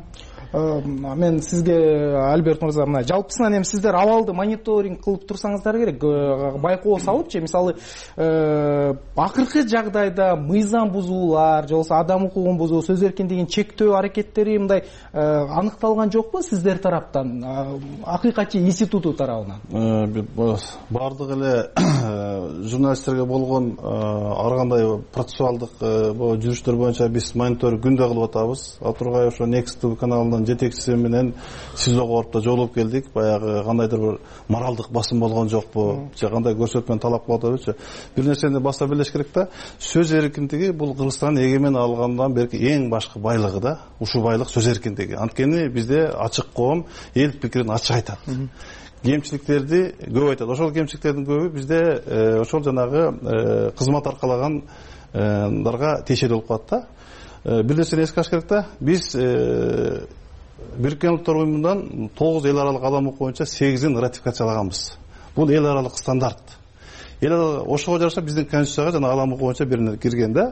мен сизге Альберт мырза мына жалпысынан эми сиздер абалды мониторинг кылып турсаңыздар керек, байкоо салып же мисалы акыркы жагдайда мыйзам бузуулар же болбосо адам укугун бузуу, сөз эркиндигин чектөө аракеттери мындай аныкталган жокпу сиздер тараптан, акыйкатчы институту тарабынан? Бардык эле журналисттерге болгон ар кандай процессуалдык жүрүштөр боюнча биз мониторинг күндө кылып атабыз. Атургай ошо Next TV каналынын жетекчиси менен СИЗОго барып да жолугуп келдик. Баягы кандайдыр бир моралдык басым болгон жокпу же кандай көрсөтмөнү талап кылып атабызчы. Бир нерсени баса билиш керек да. Сөз эркиндиги бул Кыргызстан эгемен алгандан берки эң башкы байлыгы да. Ушул байлык сөз эркиндиги. Анткени бизде ачык коом эл пикирин ачык айтат. Кемчиликтерди көп айтат. Ошол кемчиликтердин көбү бизде ошол жанагы кызмат аркалагандарга тиешелүү болуп калат да. Бир нерсени эске алыш керек да. Биз Бириккен Улуттар Уюмунан 9 эл аралык адам укугу боюнча 8-ин ратификациялаганбыз. Бул эл аралык стандарт. Ошого жараша биздин конституцияга жана адам укугу боюнча бир нерсе кирген да.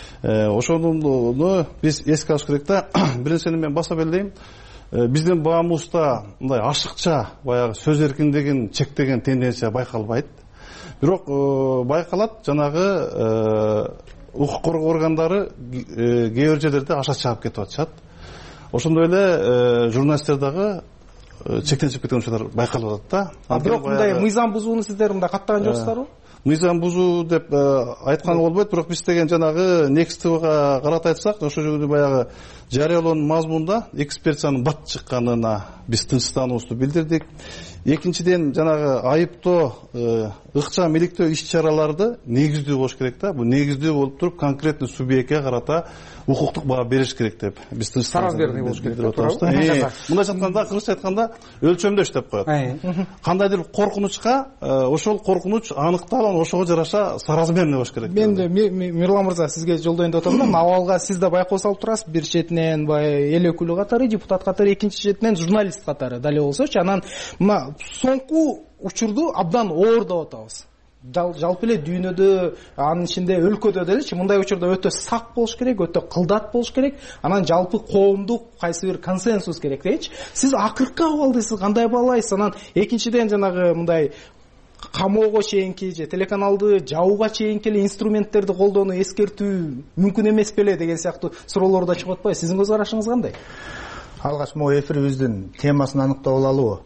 Ошону биз эске алыш керек да. Бир нерсени мен баса белдейм. Биздин баамызда мындай ашыкча баягы сөз эркиндигин чектеген тенденция байкалбайт. Бирок байкалат, жанагы укук коргоо органдары кээ бир жерлерде аша чаап кетип атышат. Ошондой эле журналисттер дагы чектенип кеткен учурлар байкалып атат да. Бирок мындай мыйзам бузууну сиздер мындай каттаган жоксуздарбы? Мыйзам бузуу деп айтканга болбойт, бирок биз деген жанагы Next TVга карата айтсак, ошол жерде баягы жарыяланган мазмунда экспертиянын бат чыкканына биз тынчсыздануубузду билдирдик. Экинчиден жанагы айыптоо, ыкчам иликтөө иш-чараларды негиздүү болуш керек да. Бул негиздүү болуп туруп конкретный субъектке карата укуктук баа бериш керек деп биз соразмерный болуш керек деп атабыз. Мындай айтканда, кыргызча айтканда өлчөмдөш деп коет. Кандайдыр коркунучка ошол коркунуч аныкталган, ошого жараша соразмерный болуш керек. Мен Мирлан мырза сизге жолдойм деп атам да. Абалга сиз да байкоо салып турасыз. Бир четинен эл өкүлү катары, депутат катары, экинчи четинен журналист катары дале болсочу. Анан мына соңку учурду абдан оордоп атабыз. Жалпы эле дүйнөдө, анын ичинде өлкөдө делечи мындай учурда өтө сак болуш керек, өтө кылдат болуш керек. Анан жалпы коомдук кайсы бир консенсус керек дейчи. Сиз акыркы абалды сиз кандай баалайсыз? Анан экинчиден жанагы мындай камоого чейинки же телеканалды жабууга чейинки эле инструменттерди колдонуу эскертүү мүмкүн эмес беле деген сыяктуу суроолор да чыгып атпайбы? Сиздин көз карашыңыз кандай? Алгач могу эфирибиздин темасын аныктап алалыбы?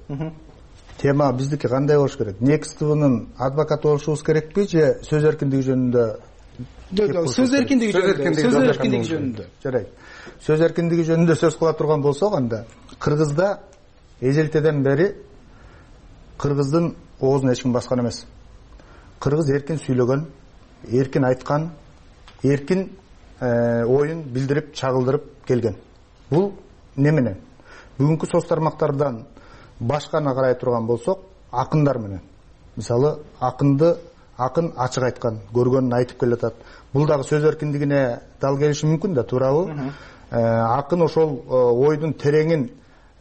Тема биздики кандай болуш керек? Next TVнын адвокаты болушубуз керекпи же сөз эркиндиги жөнүндө? Сөз эркиндиги жөнүндө. Жарайт. Сөз эркиндиги жөнүндө сөз кыла турган болсок, анда Кыргызда эжелтеден бери Кыргыздын оозун эч ким баскан эмес. Кыргыз эркин сүйлөгөн, эркин айткан, эркин оюн билдирип, чагылдырып келген. Бул неменен? Бүгүнкү соц тармактардан башканы карай турган болсок, акындар менен. Мисалы, акын ачык айткан, көргөнүн айтып келатат. Бул дагы сөз эркиндигине дал келиши мүмкүн да, туурабы? Акын ошол ойдун тереңин,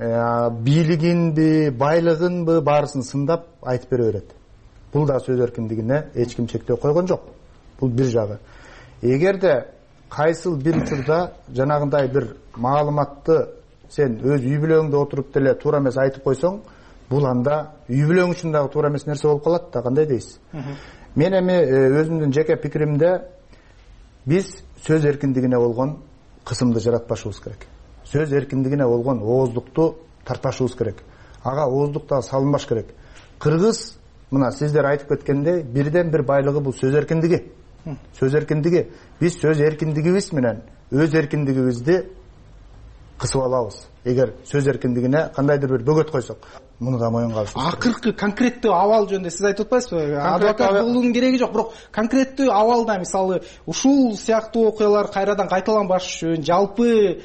бийлигинби, байлыгынбы баарысын сындап айтып бере берет. Бул да сөз эркиндигине эч ким чектөө койгон жок. Бул бир жагы. Эгерде кайсыл бир учурда жанагындай бир маалыматты сен өз үй бүлөңдө отуруп деле туура эмес айтып койсоң, бул анда үй бүлөң үчүн дагы туура эмес нерсе болуп калат да, кандай дейсиз? Мен эми өзүмдүн жеке пикиримде биз сөз эркиндигине болгон кысымды жаратпашыбыз керек. Сөз эркиндигине болгон ооздукту тартпашыбыз керек. Ага ооздук да салынбаш керек. Кыргыз, мына сиздер айтып кеткендей, бирден бир байлыгы бул сөз эркиндиги. Сөз эркиндиги. Биз сөз эркиндигибиз менен өз эркиндигибизди кысып алабыз. Эгер сөз эркиндигине кандайдыр бир бөгөт койсок, муну да моюнга алышыбыз керек. Акыркы конкреттүү абал жөнүндө сиз айтып атпайсызбы? Адвокат болуунун кереги жок, бирок конкреттүү абалда мисалы ушул сыяктуу окуялар кайрадан кайталанбаш үчүн жалпы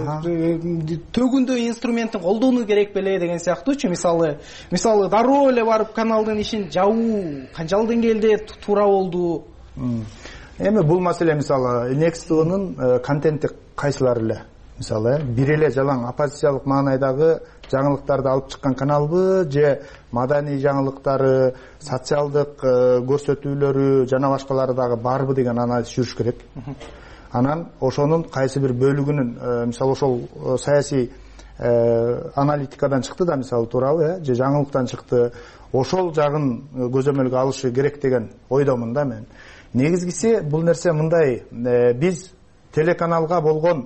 төгүндө инструментин колдонуу керек беле деген сыяктуучу. Мисалы дароо эле барып каналдын ишин жабуу канчалык деңгээлде туура болду? Эми бул маселе мисалы Next TVнын контенти кайсылары эле? Мисалы, бир эле жалаң оппозициялык маанайдагы жаңылыктарды алып чыккан каналбы же маданий жаңылыктары, социалдык көрсөтүүлөрү жана башкалары дагы барбы деген анализ жүрүш керек. Анан ошонун кайсы бир бөлүгүнүн, мисалы ошол саясий аналитикадан чыкты да, мисалы туурабы, же жаңылыктан чыкты, ошол жагын көзөмөлгө алышы керек деген ойдомун да мен. Негизгиси бул нерсе мындай, биз телеканалга болгон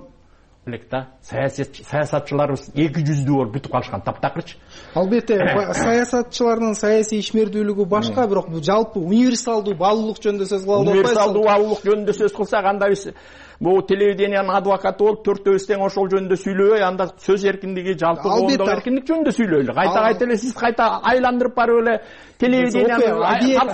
саясатчыларыбыз 200 болуп бүтүп калышкан таптакырчы. Албетте, саясатчылардын саясий ишмердүүлүгү башка, бирок жалпы универсалдуу баалуулук жөнүндө сөз кылып атпайсызбы? Универсалдуу баалуулук жөнүндө сөз кылсак, анда биз бул телевидениянын адвокаты болуп, төртөөбүз тең ошол жөнүндө сүйлөбөй, анда сөз эркиндиги, жалпы коомдук эркиндик жөнүндө сүйлөйлү. Кайта эле сиз кайта айландырып барып эле телевидениянын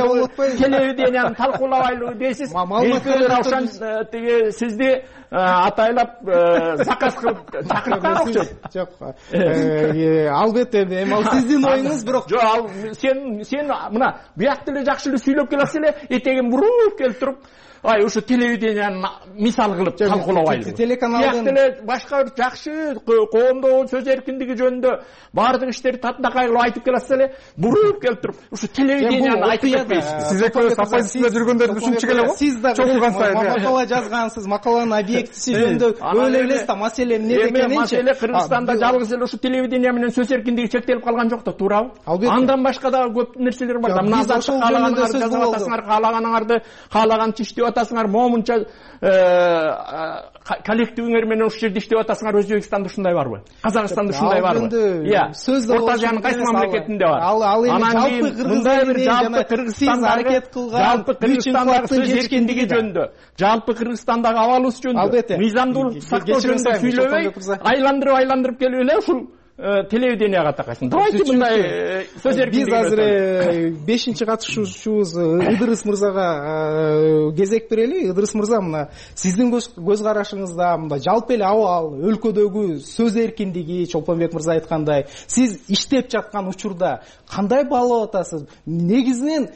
талкуулабайлы дейсиз. Ошон тиги сизди атайлап заказ кылып чакырткан окшойт. Жок. Албетте, эми ал сиздин оюңуз, бирок жок, ал сен мына биякта эле жакшы эле сүйлөп келесиз эле, этегин буруп келип туруп, ай ушу телевидениянын мисал кылып талкуулабайлы. Телеканалдын эле башка бир жакшы коомдогу сөз эркиндиги жөнүндө баардык иштерди татынакай кылып айтып келесиз эле, буруп келип туруп, ушу телевидениянын айтып кетпейсизби? Сиз экөөбүз оппозицияда жүргөндөрдү түшүнчү келе го? Сиз да чогулган сайын макала жазгансыз, макаланын объектиси жөнүндө өлө элесиз да, маселе эмне экенинчи. Маселе Кыргызстанда жалгыз эле ушу телевидение менен сөз эркиндиги чектелип калган жок да, туурабы? Андан башка дагы көп нерселер бар да. Мына каалаганыңарды жазып атасыңар, каалаганыңарды каалаганча иштеп атасыңар, момунча коллективиңер менен ушул жерде иштеп атасыңар. Өзбекстанда ушундай барбы? Казакстанда ушундай барбы? Орто Азиянын кайсы мамлекетинде бар? Ал эми жалпы Кыргызстан жалпы Кыргызстандагы сөз эркиндиги жөнүндө, жалпы Кыргызстандагы абалыбыз жөнүндө, мыйзамдуулукту сактоо жөнүндө сүйлөбөй, айландырып келип эле ушул телевиденияга такайсың. Давайте мындай сөз эркиндиги. Биз азыр 5-чи катышуучубуз Ыдырыс мырзага кезек берели. Ыдырыс мырза, мына сиздин көз карашыңызда мындай жалпы эле абал, өлкөдөгү сөз эркиндиги, Чолпонбек мырза айткандай, сиз иштеп жаткан учурда кандай баалап атасыз? Негизинен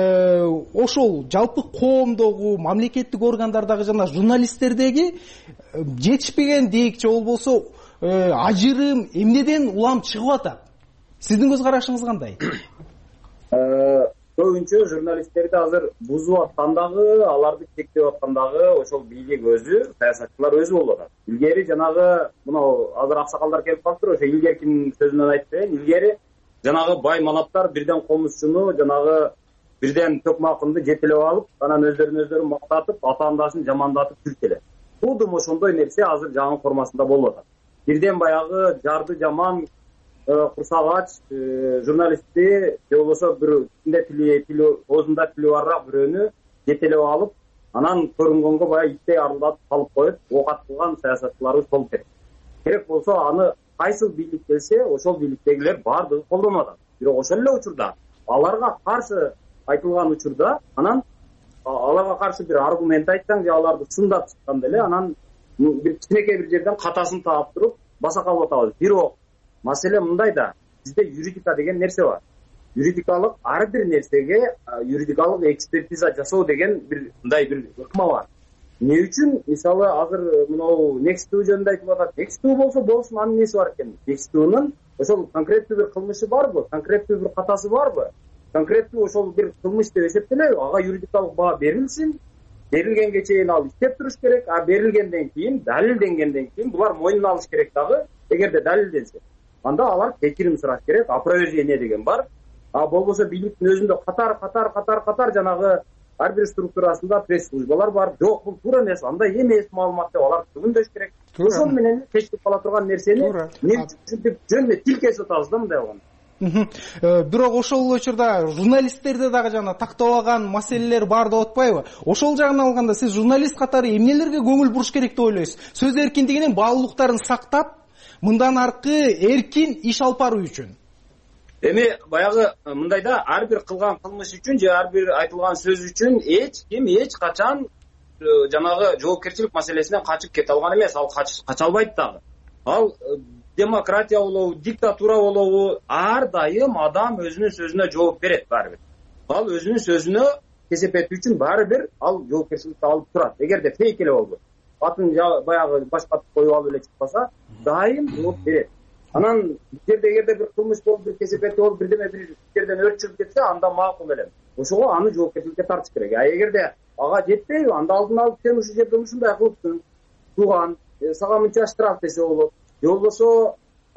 ошол жалпы коомдогу, мамлекеттик органдардагы жана журналисттердеги жетишпеген дейик же болбосо ажырым эмнеден улам чыгып атат? Сиздин көз карашыңыз кандай? Көбүнчө журналисттерди азыр бузуп аткандагы, аларды чектеп аткандагы ошол бийлик өзү, саясатчылар өзү болуп атат. Илгери жанагы мынау азыр аксакалдар келип калыптыр, ошо илгеркинин сөзүнөн айтып берейин. Илгери жанагы бай манаптар бирден комузчуну, жанагы бирден төкмакынды жетелеп алып, анан өздөрүн мактатып, атаандасын жамандатып жүрүп келет. Туудум ошондой нерсе азыр жаңы формасында болуп атат. Бирден баягы жарды жаман, курсагач журналистти же болбосо бир оозунда тили барраак бирөөнү жетелеп алып, анан көрүнгөнгө баягы иттей арылдатып калып коюп, оокат кылган саясатчыларыбыз болуп кетет. Керек болсо аны кайсыл бийлик келсе, ошол бийликтегилер баардыгы колдонуп атат. Бирок ошол эле учурда аларга каршы айтылган учурда, анан аларга каршы бир аргумент айтсаң же аларды сындап чыкканда эле, анан бир кичинекей бир жерден катасын таап туруп баса калып атабыз. Бирок маселе мындай да, бизде юридика деген нерсе бар. Юридикалык ар бир нерсеге юридикалык экспертиза жасоо деген бир мындай бир ыкма бар. Эмне үчүн мисалы азыр мынау Next.tv жөнүндө айтып атат. Next.tv болсо болсун, анын неси бар экен? Next.tv'нын ошол конкреттүү бир кылмышы барбы? Конкреттүү бир катасы барбы? Конкреттүү ошол бир кылмыш деп эсептелеби? Ага юридикалык баа берилсин. Берилгенге чейин ал иштеп туруш керек. Берилгенден кийин, далилденгенден кийин булар мойнуна алыш керек дагы. Эгерде далилденсе, анда алар кечирим сураш керек. Опровержение деген бар. Болбосо бийликтин өзүндө катар жанагы ар бир структурасында пресс-службалар бар. Жок, бул туура эмес, андай эмес маалымат деп алар түгүндөш керек. Ошол менен чечилип кала турган нерсени жөн тил кесип атабыз да мындай болгондо. Бирок ошол учурда журналисттерде дагы жана такталган маселелер бар деп атпайбы? Ошол жагынан алганда сиз журналист катары эмнелерге көңүл буруш керек деп ойлойсуз? Сөз эркиндигинин баалуулуктарын сактап, мындан аркы эркин иш алып баруу үчүн. Эми баягы мындайда ар бир кылган кылмыш үчүн же ар бир айтылган сөз үчүн эч ким эч качан жанагы жоопкерчилик маселесинен качып кете алган эмес. Ал кача албайт дагы. Ал демократия болобу, диктатура болобу, ар дайым адам өзүнүн сөзүнө жооп берет баары бир. Ал өзүнүн сөзүнө кесепет үчүн баары бир ал жоопкерчиликти алып турат. Эгерде фейк эле болбойт, атын баягы башка коюп алып эле чыкпаса, дайым жооп берет. Анан жерде эгерде бир кылмыш болуп, бир кесепет болуп, бирдеме бир жерден өрт чыгып кетсе, анда макул элем. Ошого аны жоопкерчиликке тартыш керек. Эгерде ага жетпейби, анда алдын алып сен ушул жерде ушундай кылыптың, тууган, сага мынча штраф десе болот. же болбосо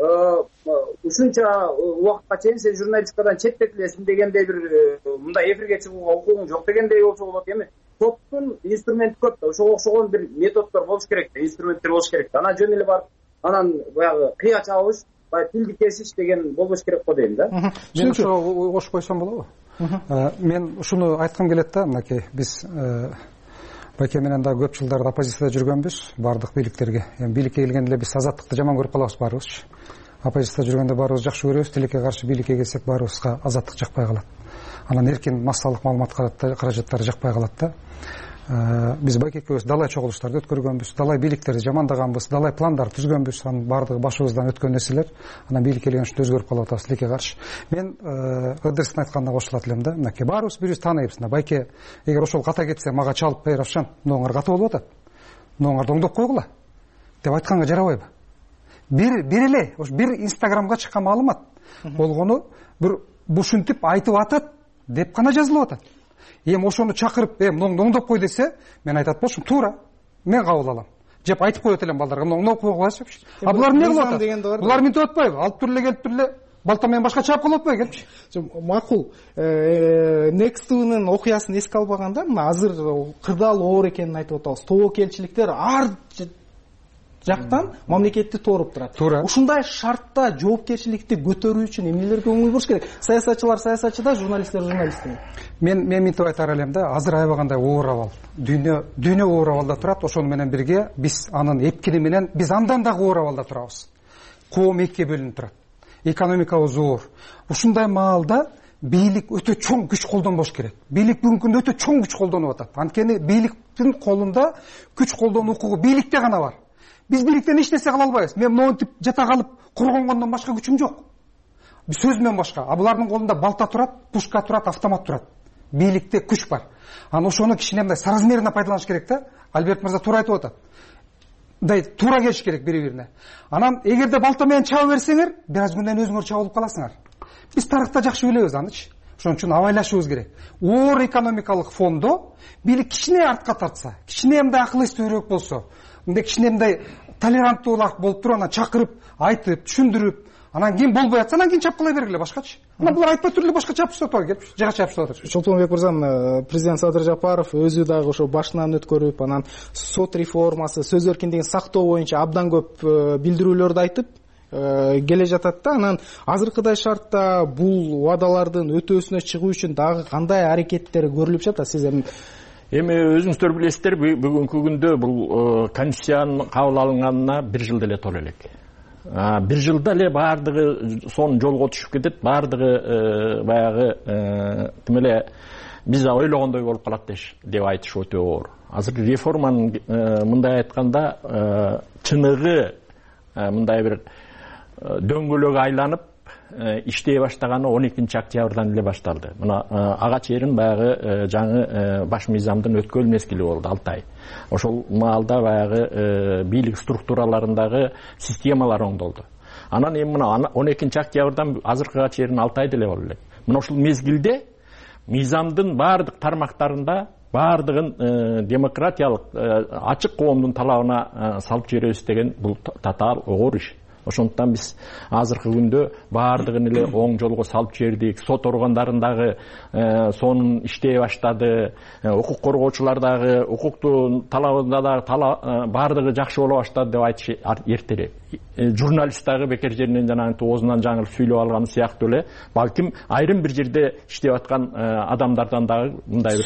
ушунча убакытка чейин сен журналистикадан четтетилесиң дегендей бир мындай эфирге чыгууга укугуң жок дегендей болсо болот. Эми соттун инструменти көп да, ошого окшогон бир методдор болуш керек да, инструменттер болуш керек да. Анан жөн эле барып анан баягы кыя чабыш, баягы тилди кесиш деген болбош керек го дейм да. Мен ошого кошуп койсом болобу? Мен ушуну айткым келет да, мынакей биз Байке менен да көп жылдарда оппозицияда жүргөнбүз, бардык бийликтерге. Эми бийликке келгенде эле биз азаттыкты жаман көрүп калабыз баарыбызчы. Оппозицияда жүргөндө баарыбыз жакшы көрөбүз, тилекке каршы бийликке келсек баарыбызга азаттык жакпай калат. Анан эркин массалык маалымат каражаттары жакпай калат да. Биз Байке экөөбүз далай чогулуштарды өткөргөнбүз, далай бийликтерди жамандаганбыз, далай пландар түзгөнбүз. Анын бардыгы башыбыздан өткөн нерселер. Анан бийликке келген үчүн өзгөрүп калып атабыз тилекке каршы. Мен Ыдырыстын айтканына кошулат элем да. Мынакей баарыбыз бирибизди тааныйбыз. Байке эгер ошол ката кетсе мага чалып, Равшан, мынуңар ката болуп атат. Мынуңарды оңдоп койгула деп айтканга жарабайбы? Бир эле бир Инстаграмга чыккан маалымат болгону бир ушинтип айтып атат деп гана жазылып атат. Эми ошону чакырып, мынуңду оңдоп кой десе, мен айтат болчумун, туура, мен кабыл алам. Жеп айтып коет элем балдарга, мынуңду оңдоп койгула депчи. Булар эмне кылып атат? Булар минтип атпайбы? Алып туруп эле келип туруп эле балта менен башка чаап калып атпайбы келипчи? Макул. Некстунун окуясын эске албаганда, мына азыр кырдаал оор экенин айтып атабыз. Тобокелчиликтер ар жактан мамлекетти тооруп турат. Ушундай шартта жоопкерчиликти көтөрүү үчүн эмнелерге көңүл буруш керек? Саясатчылар саясатчыда, журналисттер журналистте. Мен минтип айтар элем да, азыр аябагандай оор абал. Дүйнө оор абалда турат, ошону менен бирге биз анын эпкини менен биз андан дагы оор абалда турабыз. Коом экиге бөлүнүп турат. Экономикабыз оор. Ушундай маалда бийлик өтө чоң күч колдонбош керек. Бийлик бүгүнкү күндө өтө чоң күч колдонуп атат. Анткени бийликтин колунда күч колдонуу укугу бийликте гана бар. Биз бийликтен эч нерсе кыла албайбыз. Мен монтип жата калып коргонгондон башка күчүм жок. Сөз менен башка. А булардын колунда балта турат, пушка турат, автомат турат. Бийликте күч бар. Анан ошону кичинемдей соразмерно пайдаланыш керек да. Альберт мырза туура айтып атат. Туура келиш керек бири-бирине. Анан эгерде балта менен чаба берсеңер, бир аз күндөн өзүңөр чабылып каласыңар. Биз тарыхта жакшы билебиз анычы. Ошон үчүн абайлашыбыз керек. Оор экономикалык фондо бийлик кичине артка тартса, кичине мындай акыл эстүүрөөк болсо, мындай кичине мындай толеранттуулак болуп туруп, анан чакырып, айтып, түшүндүрүп, анан кийин болбой атса, анан кийин чапкылай бергиле башкачы. Анан булар айтпай туруп эле башка чапышып атпайбы келип, жага чапышып атат. Чолпонбек мырза, президент Садыр Жапаров өзү дагы ошо башынан өткөрүп, анан сот реформасы, сөз эркиндигин сактоо боюнча абдан көп билдирүүлөрдү айтып келе жатат да. Анан азыркыдай шартта бул убадалардын өтөөсүнө чыгуу үчүн дагы кандай аракеттер көрүлүп жатат? Сиз эми өзүңүздөр билесиздер, бүгүнкү күндө бул конституциянын кабыл алынганына 1 жыл деле толо элек. 1 жылда эле баардыгы сонун жолго түшүп кетет, баардыгы баягы тим эле биз ойлогондой болуп калат деп айтыш өтө оор. Азыр реформанын мындай айтканда чыныгы мындай бир дөңгөлөк айланып иштей баштаганы 12 октябрдан эле башталды. Мына ага чейин баягы жаңы баш мыйзамдын өткөн мезгили болду 6 ай. Ошол маалда баягы бийлик структураларындагы системалар оңдолду. Анан эми мына 12 октябрдан азыркыга чейин 6 ай деле болду элек. Мына ушул мезгилде мыйзамдын баардык тармактарында баардыгын демократиялык ачык коомдун талабына салып жиберебиз деген бул татаал оор иш. Ошондуктан биз азыркы күндө баардыгын эле оң жолго салып жибердик. Сот органдарындагы сонун иштей баштады. Укук коргоочулар дагы укуктун талабында дагы баардыгы жакшы боло баштады деп айтыш эртерээк. Журналист дагы бекер жеринен жанагы оозунан жаңылып сүйлөп алганы сыяктуу эле балким айрым бир жерде иштеп аткан адамдардан дагы мындай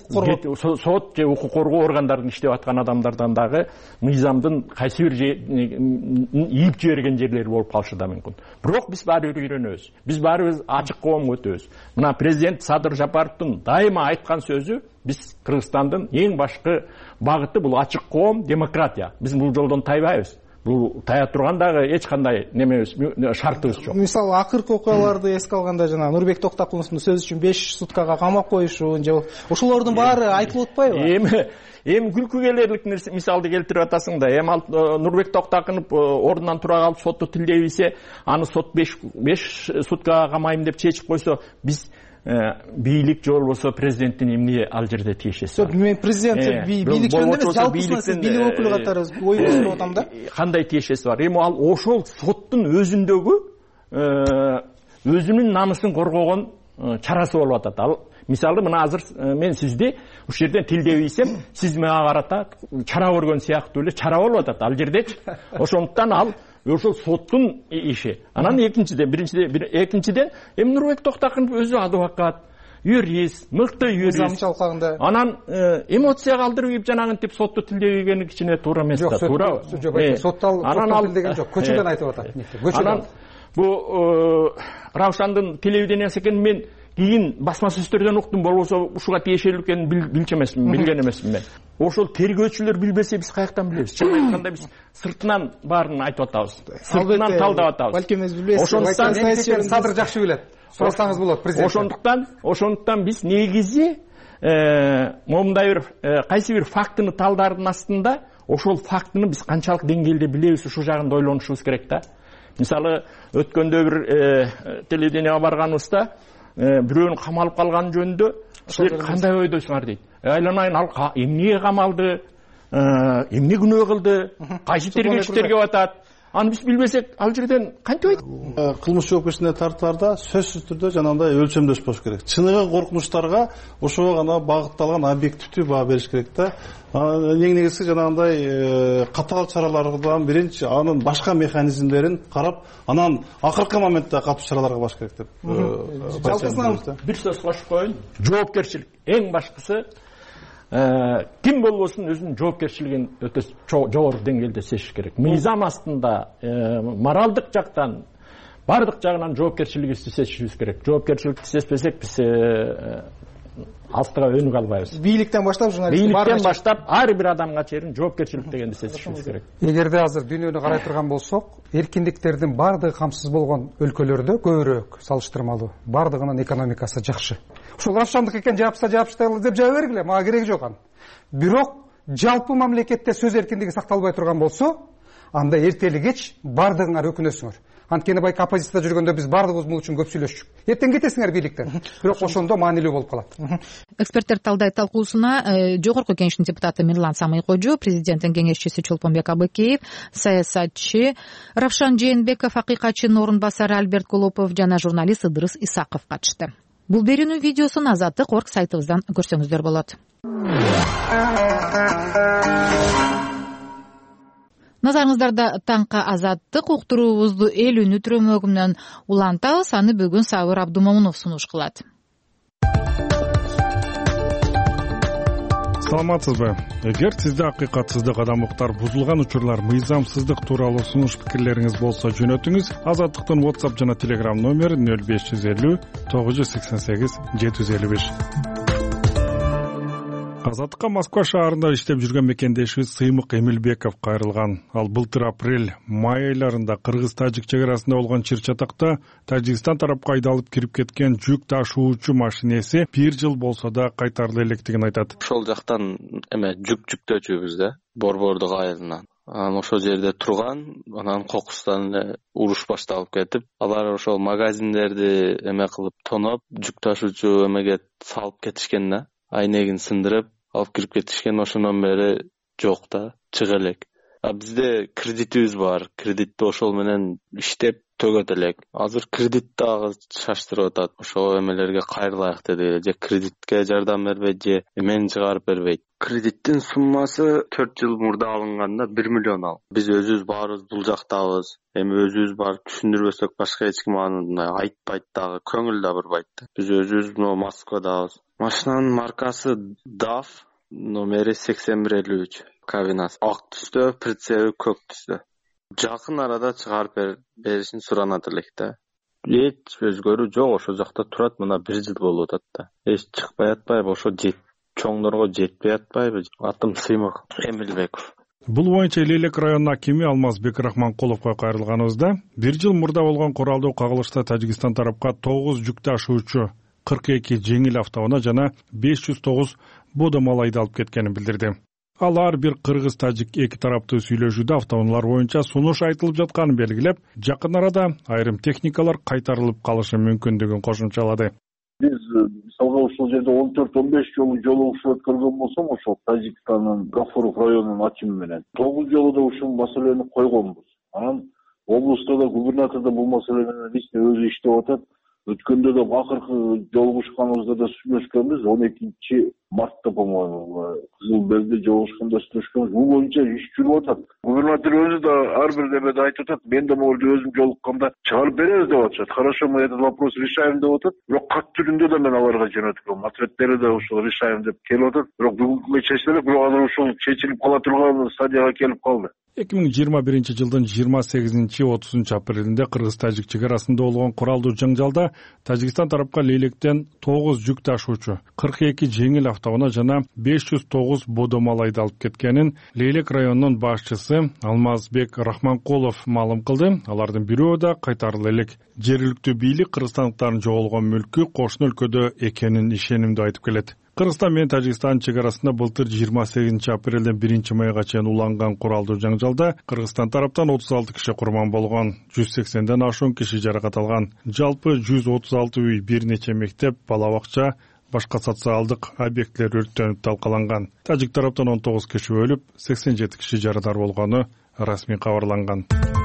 сот же укук коргоо органдарын иштеп аткан адамдардан дагы мыйзамдын кайсы бир ийип жиберген жерлери болуп калышы да мүмкүн. Бирок биз баары бир үйрөнөбүз. Биз баарыбыз ачык коомго өтөбүз. Мына президент Садыр Жапаровдун дайыма айткан сөзү биз Кыргызстандын эң башкы багыты бул ачык коом, демократия. Биз бул жолдон тайбайбыз. Бул тая турган дагы эч кандай немебиз, шартыбыз жок. Мисалы акыркы окуяларды эске алганда жана Нурбек Токтакуловдун сөзү үчүн 5 суткага камап коюшун же ошолордун баары айтылып атпайбы? Эми күлкү келерлик мисалды келтирип атасың да. Эми Нурбек Токтакулов ордунан тура калып сотту тилдей билсе, аны сот 5 суткага камайм деп чечип койсо, биз бийлик же болбосо президенттин эмне ал жерде тиешеси бар. Мен президент бийлик жөнүндө эмес, жалпысынан сиз бийлик өкүлү катары ой көтөрүп атам да. Кандай тиешеси бар? Эми ал ошол соттун өзүндөгү өзүнүн намысын коргогон чарасы болуп атат. Ал мисалы мына азыр мен сизди ушул жерден тилдебейсем, сиз мага карата чара көргөн сыяктуу эле чара болуп атат ал жердечи. Ошондуктан ал ошол соттун иши. Анан экинчиден эми Нурбек Токтакынов өзү адвокат, юрист, мыкты юрист. Анан эмоцияга алдырып жанагынтип сотту тилдебегени кичине туура эмес да, туурабы? Сотту тилдеген жок, көчөдөн айтып атат. Анан бу Равшандын телевидениясы экен, мен кийин басма сөздөрдөн уктум, болбосо ушуга тиешелүү экенин билген эмесмин мен. Ошол тергөөчүлөр билбесе биз каяктан билебиз? Чын айтканда биз сыртынан баарын айтып атабыз. Сыртынан талдап атабыз. Балким эз билбейсиз. Ошондуктан Садыр жакшы билет. Сурасаңыз болот президент. Ошондуктан биз негизи момундай бир кайсы бир фактыны талдаардын астында ошол фактыны биз канчалык деңгээлде билебиз, ушул жагында ойлонушубуз керек да. Мисалы өткөндө бир телевиденияга барганыбызда бирөөнүн камалып калганы жөнүндө силер кандай ойдосуңар дейт. Айланайын, ал эмнеге камалды, эмне күнөө кылды, кайсы тергөөчүлөргө атат. Аны биз билбесек, ал жерден кантип айтат? Кылмыш жоопкерчиликке тартууларда сөзсүз түрдө жанагындай өлчөмдөш болуш керек. Чыныгы коркунучтарга ошого гана багытталган объективдүү баа бериш керек да. Эң негизги жанагындай катаал чаралардан биринчи анын башка механизмдерин карап, анан акыркы моментте катуу чараларга баш керек деп. Жалпысынан бир сөз кошуп коеюн. Жоопкерчилик эң башкысы ким болбосун өзүнүн жоопкерчилигин өтө жогору деңгээлде сезиш керек. Мыйзам астында моралдык жактан бардык жагынан жоопкерчилигибизди сезишибиз керек. Жоопкерчиликти сезбесек биз астыга өнүк албайбыз. Бийликтен баштап ар бир адамга чейин жоопкерчилик дегенди сезишибиз керек. Эгерде азыр дүйнөнү карай турган болсок, эркиндиктердин бардыгы камсыз болгон өлкөлөрдө көбүрөөк салыштырмалуу бардыгынын экономикасы жакшы. Ушул Равшандык экен, жапса жапыштайлы деп жаба бергиле, мага кереги жок аны. Бирок жалпы мамлекетте сөз эркиндиги сакталбай турган болсо, анда эртели кеч бардыгыңар өкүнөсүңөр. Анткени байка оппозицияда жүргөндө биз бардыгыбыз бул үчүн көп сүйлөшчүк. Эртең кетесиңер бийликтен. Бирок ошондо маанилүү болуп калат. Эксперттер талдайт талкуусуна жогорку кеңештин депутаты Мирлан Самыйкожо, президенттин кеңешчиси Чолпонбек Абыкеев, саясатчы Равшан Жээнбеков, акыйкатчынын орун басары Альберт Колопов жана журналист Ыдырыс Исаков катышты. Бул берүүнүн видеосун Азаттык орг сайтыбыздан көрсөңүздөр болот. Назарыңыздарда таңка Азаттык уктуруубузду эл үнү түрөмөгү менен улантабыз. Аны бүгүн Сабыр Абдумомунов сунуш кылат. Саламатсызбы? Эгер сизде акыйкатсыздык, адамдыктар бузулган учурлар, мыйзамсыздык тууралуу сунуш пикирлериңиз болсо жөнөтүңүз. Азаттыктын WhatsApp жана Telegram номери 0550 988 755. Азаттыкка Москва шаарында иштеп жүргөн мекендешибиз Сыймык Эмилбеков кайрылган. Ал былтыр апрель-май айларында Кыргыз-Тажик чек арасында болгон чыр-чатакта Тажикстан тарапка айдалып кирип кеткен жүк ташуучу машинеси 1 жыл болсо да кайтарыла электигин айтат. Ошол жактан жүк жүктөөчүбүз да, Борбордук айылынан. Ошол жерде турган, анан кокустан эле уруш башталып кетип, алар ошол магазиндерди кылып тоноп, жүк ташуучу эмеге салып кетишкен да. Айнегин сындырып алып кирип кетишкен. Ошондон бери жок да, чыга элек. Бизде кредитибиз бар. Кредитти ошол менен иштеп төгөт элек. Азыр кредит дагы шаштырып атат. Ошол эмелерге кайрылайык деди. Же кредитке жардам бербейт, же эмени чыгарып бербейт. Кредиттин суммасы 4 жыл мурда алынганда 1 миллион ал. Биз өзүбүз баарыбыз бул жактабыз. Эми өзүбүз барып түшүндүрбөсөк башка эч ким аны айтпайт дагы, көңүл да бурбайт. Биз өзүбүз Москвадабыз. Машинанын маркасы DAF, номери 8153. Кабинасы ак түстө, прицеби көк түстө. Жакын арада чыгарып беришин суранат элек да. Эч өзгөрүү жок, ошол жакта турат, мына 1 жыл болуп атат да. Эч чыкпай атпайбы, ошо чоңдорго жетпей атпайбы? Атым Сыймык Эмилбеков. Бул боюнча Элелек районунун акими Алмазбек Рахманкуловго кайрылганыбызда 1 жыл мурда болгон куралдуу кагылышта Тажикстан тарапка 9 жүк ташуучу, 42 жеңил автоунаа жана 509 бодомал айдалып кеткенин билдирди. Ал ар бир кыргыз-тажик эки тараптуу сүйлөшүүдө автоунаалар боюнча сунуш айтылып жатканын белгилеп, жакын арада айрым техникалар кайтарылып калышы мүмкүндүгүн кошумчалады. Биз мисалга ушул жерде 14-15 жолу жолугушуп өткөргөн болсом, ошол Тажикстандын Гафуров районунун акими менен 9 жолу да ушул маселени койгонбуз. Анан облуста да, губернатор да бул маселе менен лично өзү иштеп атат. Өткөндө да акыркы жолугушканыбызда да сүйлөшкөнбүз. 12 мартта, по-моему, Кызыл Белде жолугушканда сүйлөшкөнбүз. Бул боюнча иш жүрүп атат. Губернатор өзү да ар бир немеде айтып атат. Мен да могу өзүм жолукканда чыгарып беребиз деп атышат. Хорошо, мы этот вопрос решаем деп атат. Бирок кат түрүндө да мен аларга жөнөткөм. Ответтери да ушул решаем деп келип атат. Бирок бүгүнкүгө чечиле элек, бирок азыр ушул чечилип кала турган стадияга келип калды. 2021 жылдын 28-30 апрелинде кыргыз-тажик чек арасында болгон куралдуу жаңжалда Тажикстан тарапка Лейлектен 9 жүк ташуучу, 42 жеңил автоунаа жана 509 бодомал айдалып кеткенин Лейлек районунун башчысы Алмазбек Рахманкулов маалым кылды. Алардын бирөө да кайтарыла элек. Жергиликтүү бийлик кыргызстандыктардын жоголгон мүлкү кошуна өлкөдө экенин ишенимдүү айтып келет. Кыргызстан менен Тажикстан чек арасында былтыр 28 апрелден 1 майга чейин уланган куралдуу жаңжалда Кыргызстан тараптан 36 киши курман болгон, 180ден ашуун киши жаракат алган. Жалпы 136 үй, бир нече мектеп, бала бакча, башка социалдык объектилер өрттөнүп талкаланган. Тажик тараптан 19 киши өлүп, 87 киши жарадар болгону расмий кабарланган.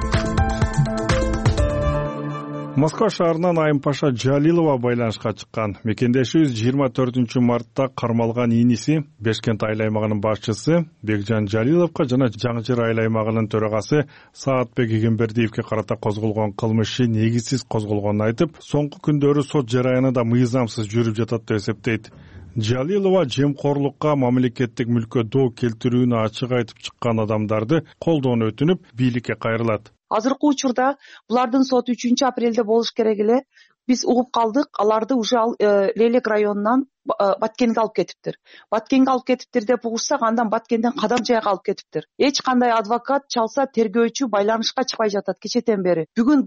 Москва шаарынан Айымпаша Жалилова байланышка чыккан. Мекендешибиз 24 мартта кармалган иниси Бешкент айыл аймагынын башчысы Бекжан Жалиловго жана Жаңжыр айыл аймагынын төрагасы Саатбек Эгембердиевге карата козголгон кылмыш иши негизсиз козголгонун айтып, соңку күндөрү сот жараяны да мыйзамсыз жүрүп жатат деп эсептейт. Жалилова жемкорлукка, мамлекеттик мүлккө доо келтирүүнү ачык айтып чыккан адамдарды колдоону өтүнүп, бийликке кайрылат. Азыркы учурда булардын соты 3 апрелде болуш керек эле. Биз угуп калдык, аларды уже Лейлек районунан Баткенге алып кетиптир. Баткенге алып кетиптир деп угушсак, андан Баткенден Кадамжайга алып кетиптир. Эч кандай адвокат чалса тергөөчү байланышка чыкпай жатат кечетен бери. Бүгүн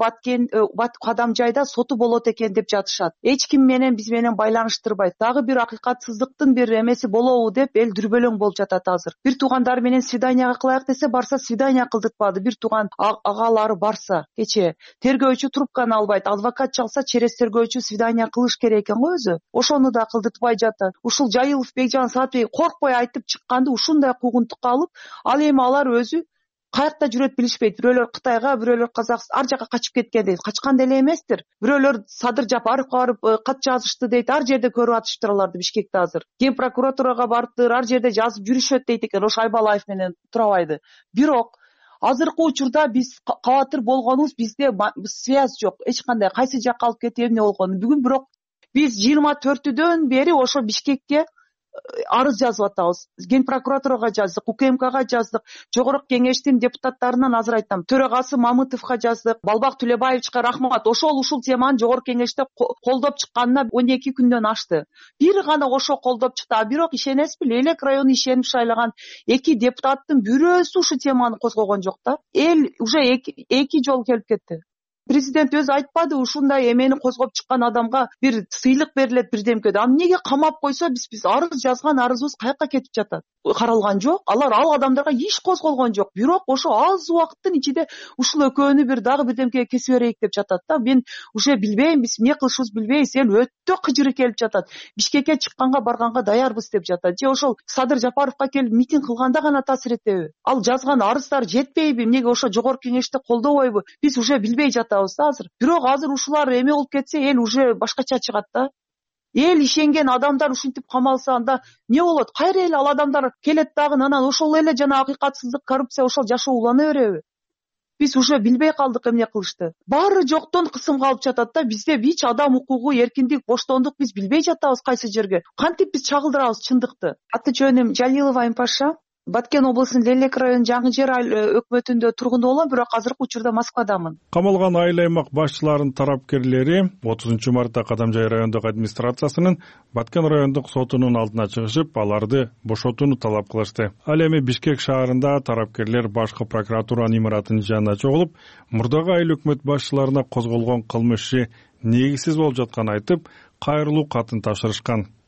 Кадамжайда соту болот экен деп жатышат. Эч ким менен биз менен байланыштырбайт. Дагы бир акыйкатсыздыктын бир эмеси болобу деп эл дүрбөлөң болуп жатат азыр. Бир туугандар менен свиданияга кылайык десе, барса свидания кылдыртпады. Бир тууган агалары барса, кече тергөөчү трубканы албайт. Адвокат чалса через тергөөчү свидания кылыш керек экен го өзү. Ошону да кылдыртпай жатат. Ушул Жайылов Бекжан Саатбек коркпой айтып чыкканды ушундай куугунтукка алып, ал эми алар өзү каякта жүрөт билишпейт. Бирөөлөр Кытайга, бирөөлөр Казакстан, ар жака качып кеткен дейт. Качкан деле эместир. Бирөөлөр Садыр Жапаровго барып кат жазышты дейт. Ар жерде көрүп атышыптыр аларды Бишкекте азыр. Ген прокуратурага барыптыр, ар жерде жазып жүрүшөт дейт экен ошо Айбалаев менен Турабайды. Бирок азыркы учурда биз кабатыр болгонубуз, бизде связь жок. Эч кандай кайсы жакка алып кетип эмне болгону. Бүгүн бирок биз 24-дөн бери ошо Бишкекке арыз жазып атабыз. Ген прокуратурага жаздык, УКМКга жаздык, Жогорку кеңештин депутаттарынан азыр айтам, төрагасы Мамытовго жаздык, Балбак Төлөбаевичке рахмат. Ушул теманы Жогорку кеңеште колдоп чыкканына 12 күндөн ашты. Бир гана ошо колдоп чыкты. Бирок ишенесизби, Лейлек району ишенип шайлаган 2 депутаттын бирөөсү ушул теманы козгогон жок да. Эл уже 2 жолу келип кетти. Президент өзү айтпады, ушундай эмени козгоп чыккан адамга бир сыйлык берилет бирдемке. Эмнеге камап койсо, биз арыз жазган арызыбыз каяка кетип жатат? Каралган жок. Ал адамдарга иш козголгон жок. Бирок ошо аз убакыттын ичинде ушул экөөнү дагы бирдемке кесип берейик деп жатат да. Мен уже билбейм, биз эмне кылышыбызды билбейбиз. Эл өтө кыжыры келип жатат. Бишкекке чыкканга барганга даярбыз деп жатат. Же ошол Садыр Жапаровго келип митинг кылганда гана таасир этеби? Ал жазган арыздар жетпейби? Эмнеге ошо Жогорку кеңеште колдобойбу? Биз уже билбей жатабыз да азыр. Бирок азыр ушулар эме болуп кетсе, эл уже башкача чыгат да. Эл ишенген адамдар ушинтип камалса, анда не болот? Кайра эле ал адамдар келет дагы, анан ошол эле жана акыйкатсыздык, коррупция ошол жашоо улана береби? Биз уже билбей калдык эмне кылышты. Баары жоктон кысымга алып жатат да. Бизде ич адам укугу, эркиндик, боштондук биз билбей жатабыз кайсы жерге. Кантип биз чагылдырабыз чындыкты? Аты жөнүм Жалилова Айымпаша. Баткен облусунун Лейлек районунун Жаңжыр өкмөтүндө тургуну болом, бирок азыркы учурда Москвадамын. Камалган айыл аймак башчыларынын тарапкерлери 30 мартта Кадамжай райондук администрациясынын Баткен райондук сотунун алдына чыгышып, аларды бошотууну талап кылышты. Ал эми Бишкек шаарында тарапкерлер башкы прокуратуранын имаратынын жанына чогулуп, мурдагы айыл өкмөт башчыларына козголгон кылмыш иши негизсиз болуп жатканын айтып, кайрылуу катын тапшырышкан.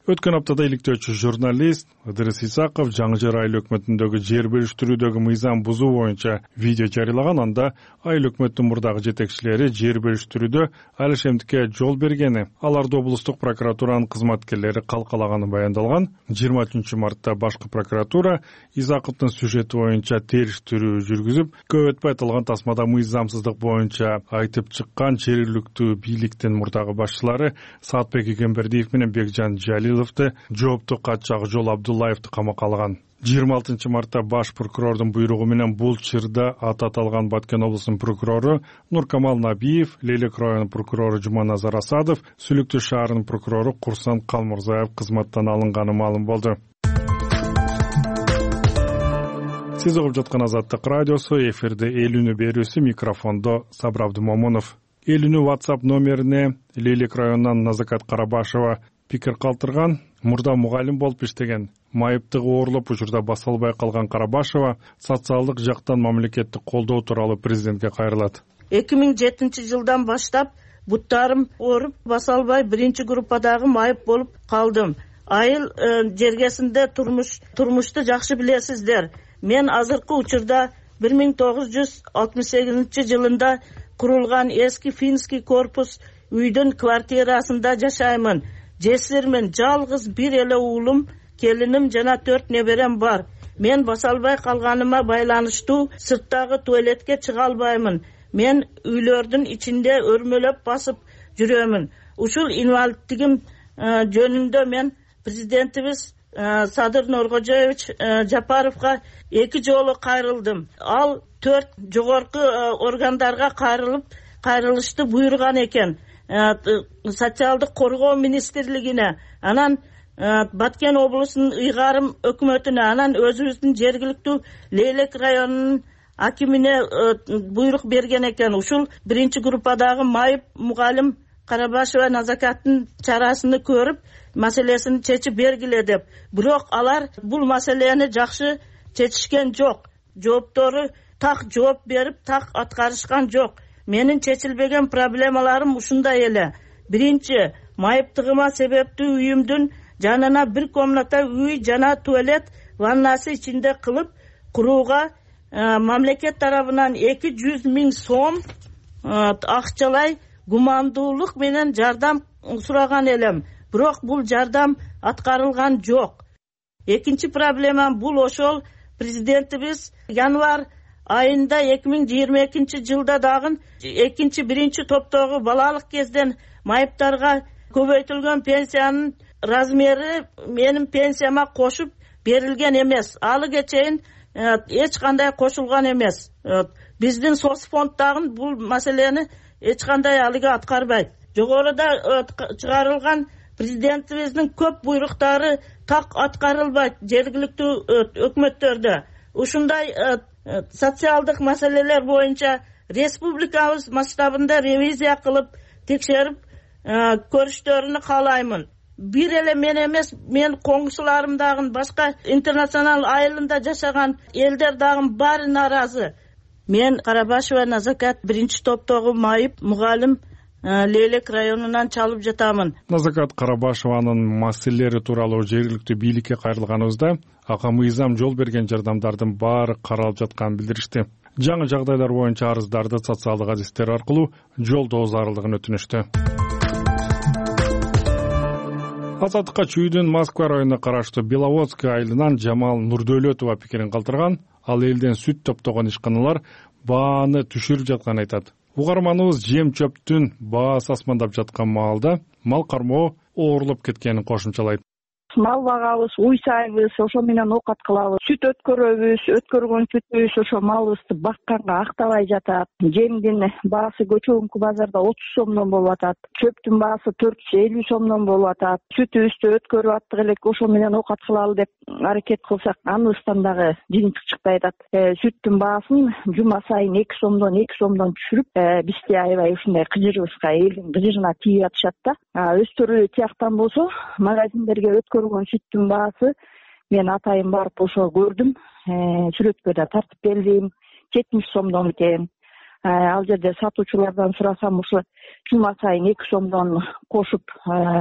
Өткөн аптада иликтөөчү журналист Ыдырыс Исаков Жаңы Жер айыл өкмөтүндөгү жер бөлүштүрүүдөгү мыйзам бузуу боюнча видео жарыялаган. Анда айыл өкмөттүн мурдагы жетекчилери жер бөлүштүрүүдө алишемдикке жол бергени, аларды облустук прокуратуранын кызматкерлери калкалаганы баяндалган. 23 мартта башкы прокуратура Исаковдун сюжети боюнча териштирүү жүргүзүп, көп өтпөй аталган тасмада мыйзамсыздык боюнча айтып чыккан жергиликтүү бийликтин мурдагы башчылары Саатбек Игембердиев менен Бекжан Жалиловду, жоопту катчы Акжол Абдуллаевди камакка алган. 26 мартта баш прокурордун буйругу менен бул чырда ат аталган Баткен облусунун прокурору Нуркамал Набиев, Лейлек районунун прокурору Жуманазар Асадов, Сүлүктүү шаарынын прокурору Курсан Калмурзаев кызматтан алынганы маалым болду. Сиз угуп жаткан Азаттык радиосу, эфирде эл үнү берүүсү, микрофондо Сабыр Абдымомунов. Эл үнү WhatsApp номерине Лейлек районунан Назакат Карабашева пикир калтырган. Мурда мугалим болуп иштеген, майыптыгы оорлоп учурда баса албай калган Карабашева социалдык жактан мамлекеттик колдоо тууралуу президентке кайрылат. 2007 жылдан баштап буттарым ооруп баса албай биринчи группадагы майып болуп калдым. Айыл жергесинде турмушту жакшы билесиздер. Мен азыркы учурда 1968 жылында курулган эски финский корпус үйдүн квартирасында жашаймын. Жесирмин, жалгыз бир эле уулум, келиним жана 4 неберем бар. Мен баса албай калганыма байланыштуу сырттагы туалетке чыга албаймын. Мен үйлөрдүн ичинде өрмөлөп басып жүрөмүн. Ушул инвалидтигим жөнүндө мен президентибиз Садыр Нуркожоевич Жапаровго 2 жолу кайрылдым. Ал 4 жогорку органдарга кайрылышты буйруган экен. Социалдык коргоо министрлигине, анан Баткен облусунун ыйгарым өкмөтүнө, анан өзүбүздүн жергиликтүү Лейлек районунун акимине буйрук берген экен. Ушул биринчи группадагы майып мугалим Карабашева Назакаттын чарасыны көрүп, маселесин чечип бергиле деп. Бирок алар бул маселени жакшы чечишкен жок. Жооптору так жооп берип, так аткарышкан жок. Менин чечилбеген проблемаларым ушундай эле. Биринчи, майыптыгыма себептүү үйүмдүн жанына бир комната үй жана туалет ваннасы ичинде кылып курууга мамлекет тарабынан 200 000 сом акчалай гумандуулук менен жардам сураган элем. Бирок бул жардам аткарылган жок. Экинчи проблемам бул ошол президентибиз январь айында 2022 жылда дагы биринчи топтогу балалык кезден майыптарга көбөйтүлгөн пенсиянын размери менин пенсияма кошуп берилген эмес. Алыга чейин эч кандай кошулган эмес. Биздин соцфонд дагы бул маселени эч кандай алыга аткарбайт. Жогоруда чыгарылган президентибиздин көп буйруктары так аткарылбайт жергиликтүү өкмөттөрдө. Ушундай социалдык маселелер боюнча республикабыз масштабында ревизия кылып текшерип көрүштөрүнү каалаймын. Бир эле мен эмес, мен коңшуларым дагы башка интернационал айылында жашаган элдер дагы баары нааразы. Мен Карабашева Назакат биринчи топтогу майып мугалим Лейлек районунан чалып жатамын. Назакат Карабашеванын маселелери тууралуу жергиликтүү бийликке кайрылганыбызда ага мыйзам жол берген жардамдардын баары каралып жатканын билдиришти. Жаңы жагдайлар боюнча арыздарды социалдык адистер аркылуу жолдоо зарылдыгын өтүнүштү. Азаттыкка чүйдүн Москва районуна караштуу Беловодск айылынан Жамал Нурдөөлөтова пикирин калтырган. Ал элден сүт топтогон ишканалар бааны түшүрүп жатканын айтат. Угарманыбыз жем чөптүн баасы асмандап жаткан маалда мал кармоо оорлоп кеткенин кошумчалайт. Мал багабыз, уйсайбыз, ошо менен оокат кылабыз. Сүт өткөрөбүз, өткөргөн сүтүбүз ошо малыбызды бакканга актабай жатат. Жемдин баасы көчөгүнкү базарда 30 сомдон болуп атат. Чөптүн баасы 450 сомдон болуп атат. Сүтүбүздү өткөрүп аттык элек, ошо менен оокат кылалы деп аракет кылсак, аныбыздан дагы жыйынтык чыкпай атат. Сүттүн баасын жума сайын 2 сомдон түшүрүп, бизде аябай ушундай кыжырыбызга, элдин кыжырына тийип атышат да. Өстөрү тияктан болсо, магазиндерге өткөргөн сүттүн баасы мен атайын барып ошо көрдүм. Сүрөткө да тартып бердим. 70 сомдон экен. Ал жерде сатуучулардан сурасам, ошо жума сайын 2 сомдон кошуп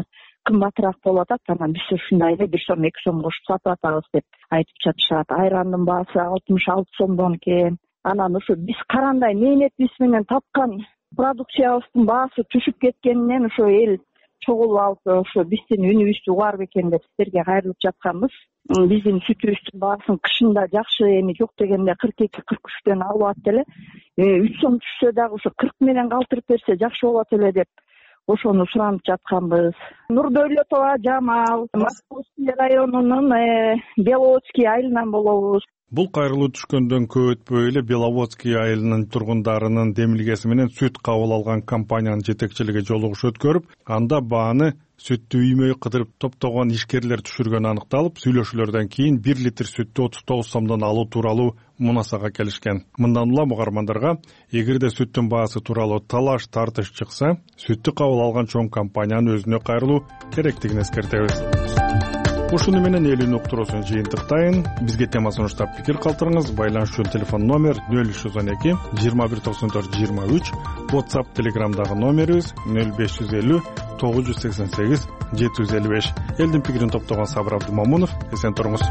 кымбатыраак болуп атат, анан биз ушундай эле 1 сом 2 сом кошуп сатып атабыз деп айтып жатышат. Айрандын баасы 66 сомдон экен. Анан ушу биз карандай мээнетибиз менен тапкан продукциябыздын баасы түшүп кеткенинен ошо эл чогулуп алып, ошо биздин үнүбүздү угарып экен деп сиздерге кайрылып жатканбыз. Биздин сүтүбүздүн баасын кышында жакшы, эми жок дегенде 42-43дөн алып атат эле. 3 сом түшсө дагы ошо 40 менен калтырып берсе жакшы болот эле деп ошону суранып жатканбыз. Нурдөөлөтова Жамал, Московский районунун Беловодский айылынан болобуз. Бул кайрылуу түшкөндөн көп өтпөй эле Беловодский айылынын тургундарынын демилгеси менен сүт кабыл алган компаниянын жетекчилиги жолугуш өткөрүп, анда бааны сүттү үймөй кыдырып топтогон ишкерлер түшүргөнү аныкталып, сүйлөшүүлөрдөн кийин 1 литр сүттү 39 сомдон алуу тууралуу мунасага келишкен. Мындан улам угармандарга эгерде сүттүн баасы тууралуу талаш тартыш чыкса, сүттү кабыл алган чоң компаниянын өзүнө кайрылуу керектигин эскертебиз. Ушуну менен элүүнү уктуруусун жыйынтыктайын. Бизге тема сунуштап пикир калтырыңыз. Байланыш үчүн телефон номер 0312 2194 23, WhatsApp, Telegramдагы номерибиз 0550 988 755. Элдин пикирин топтогон Сабыр Абдымамунов. Эсен туруңуз.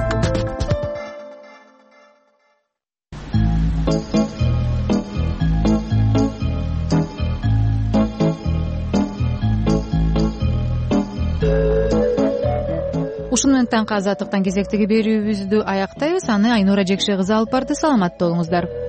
Ушуну менен таңкы азаттыктан кезектеги берүүбүздү аяктайбыз. Аны Айнура Жекше кызы алып барды. Саламатта болуңуздар.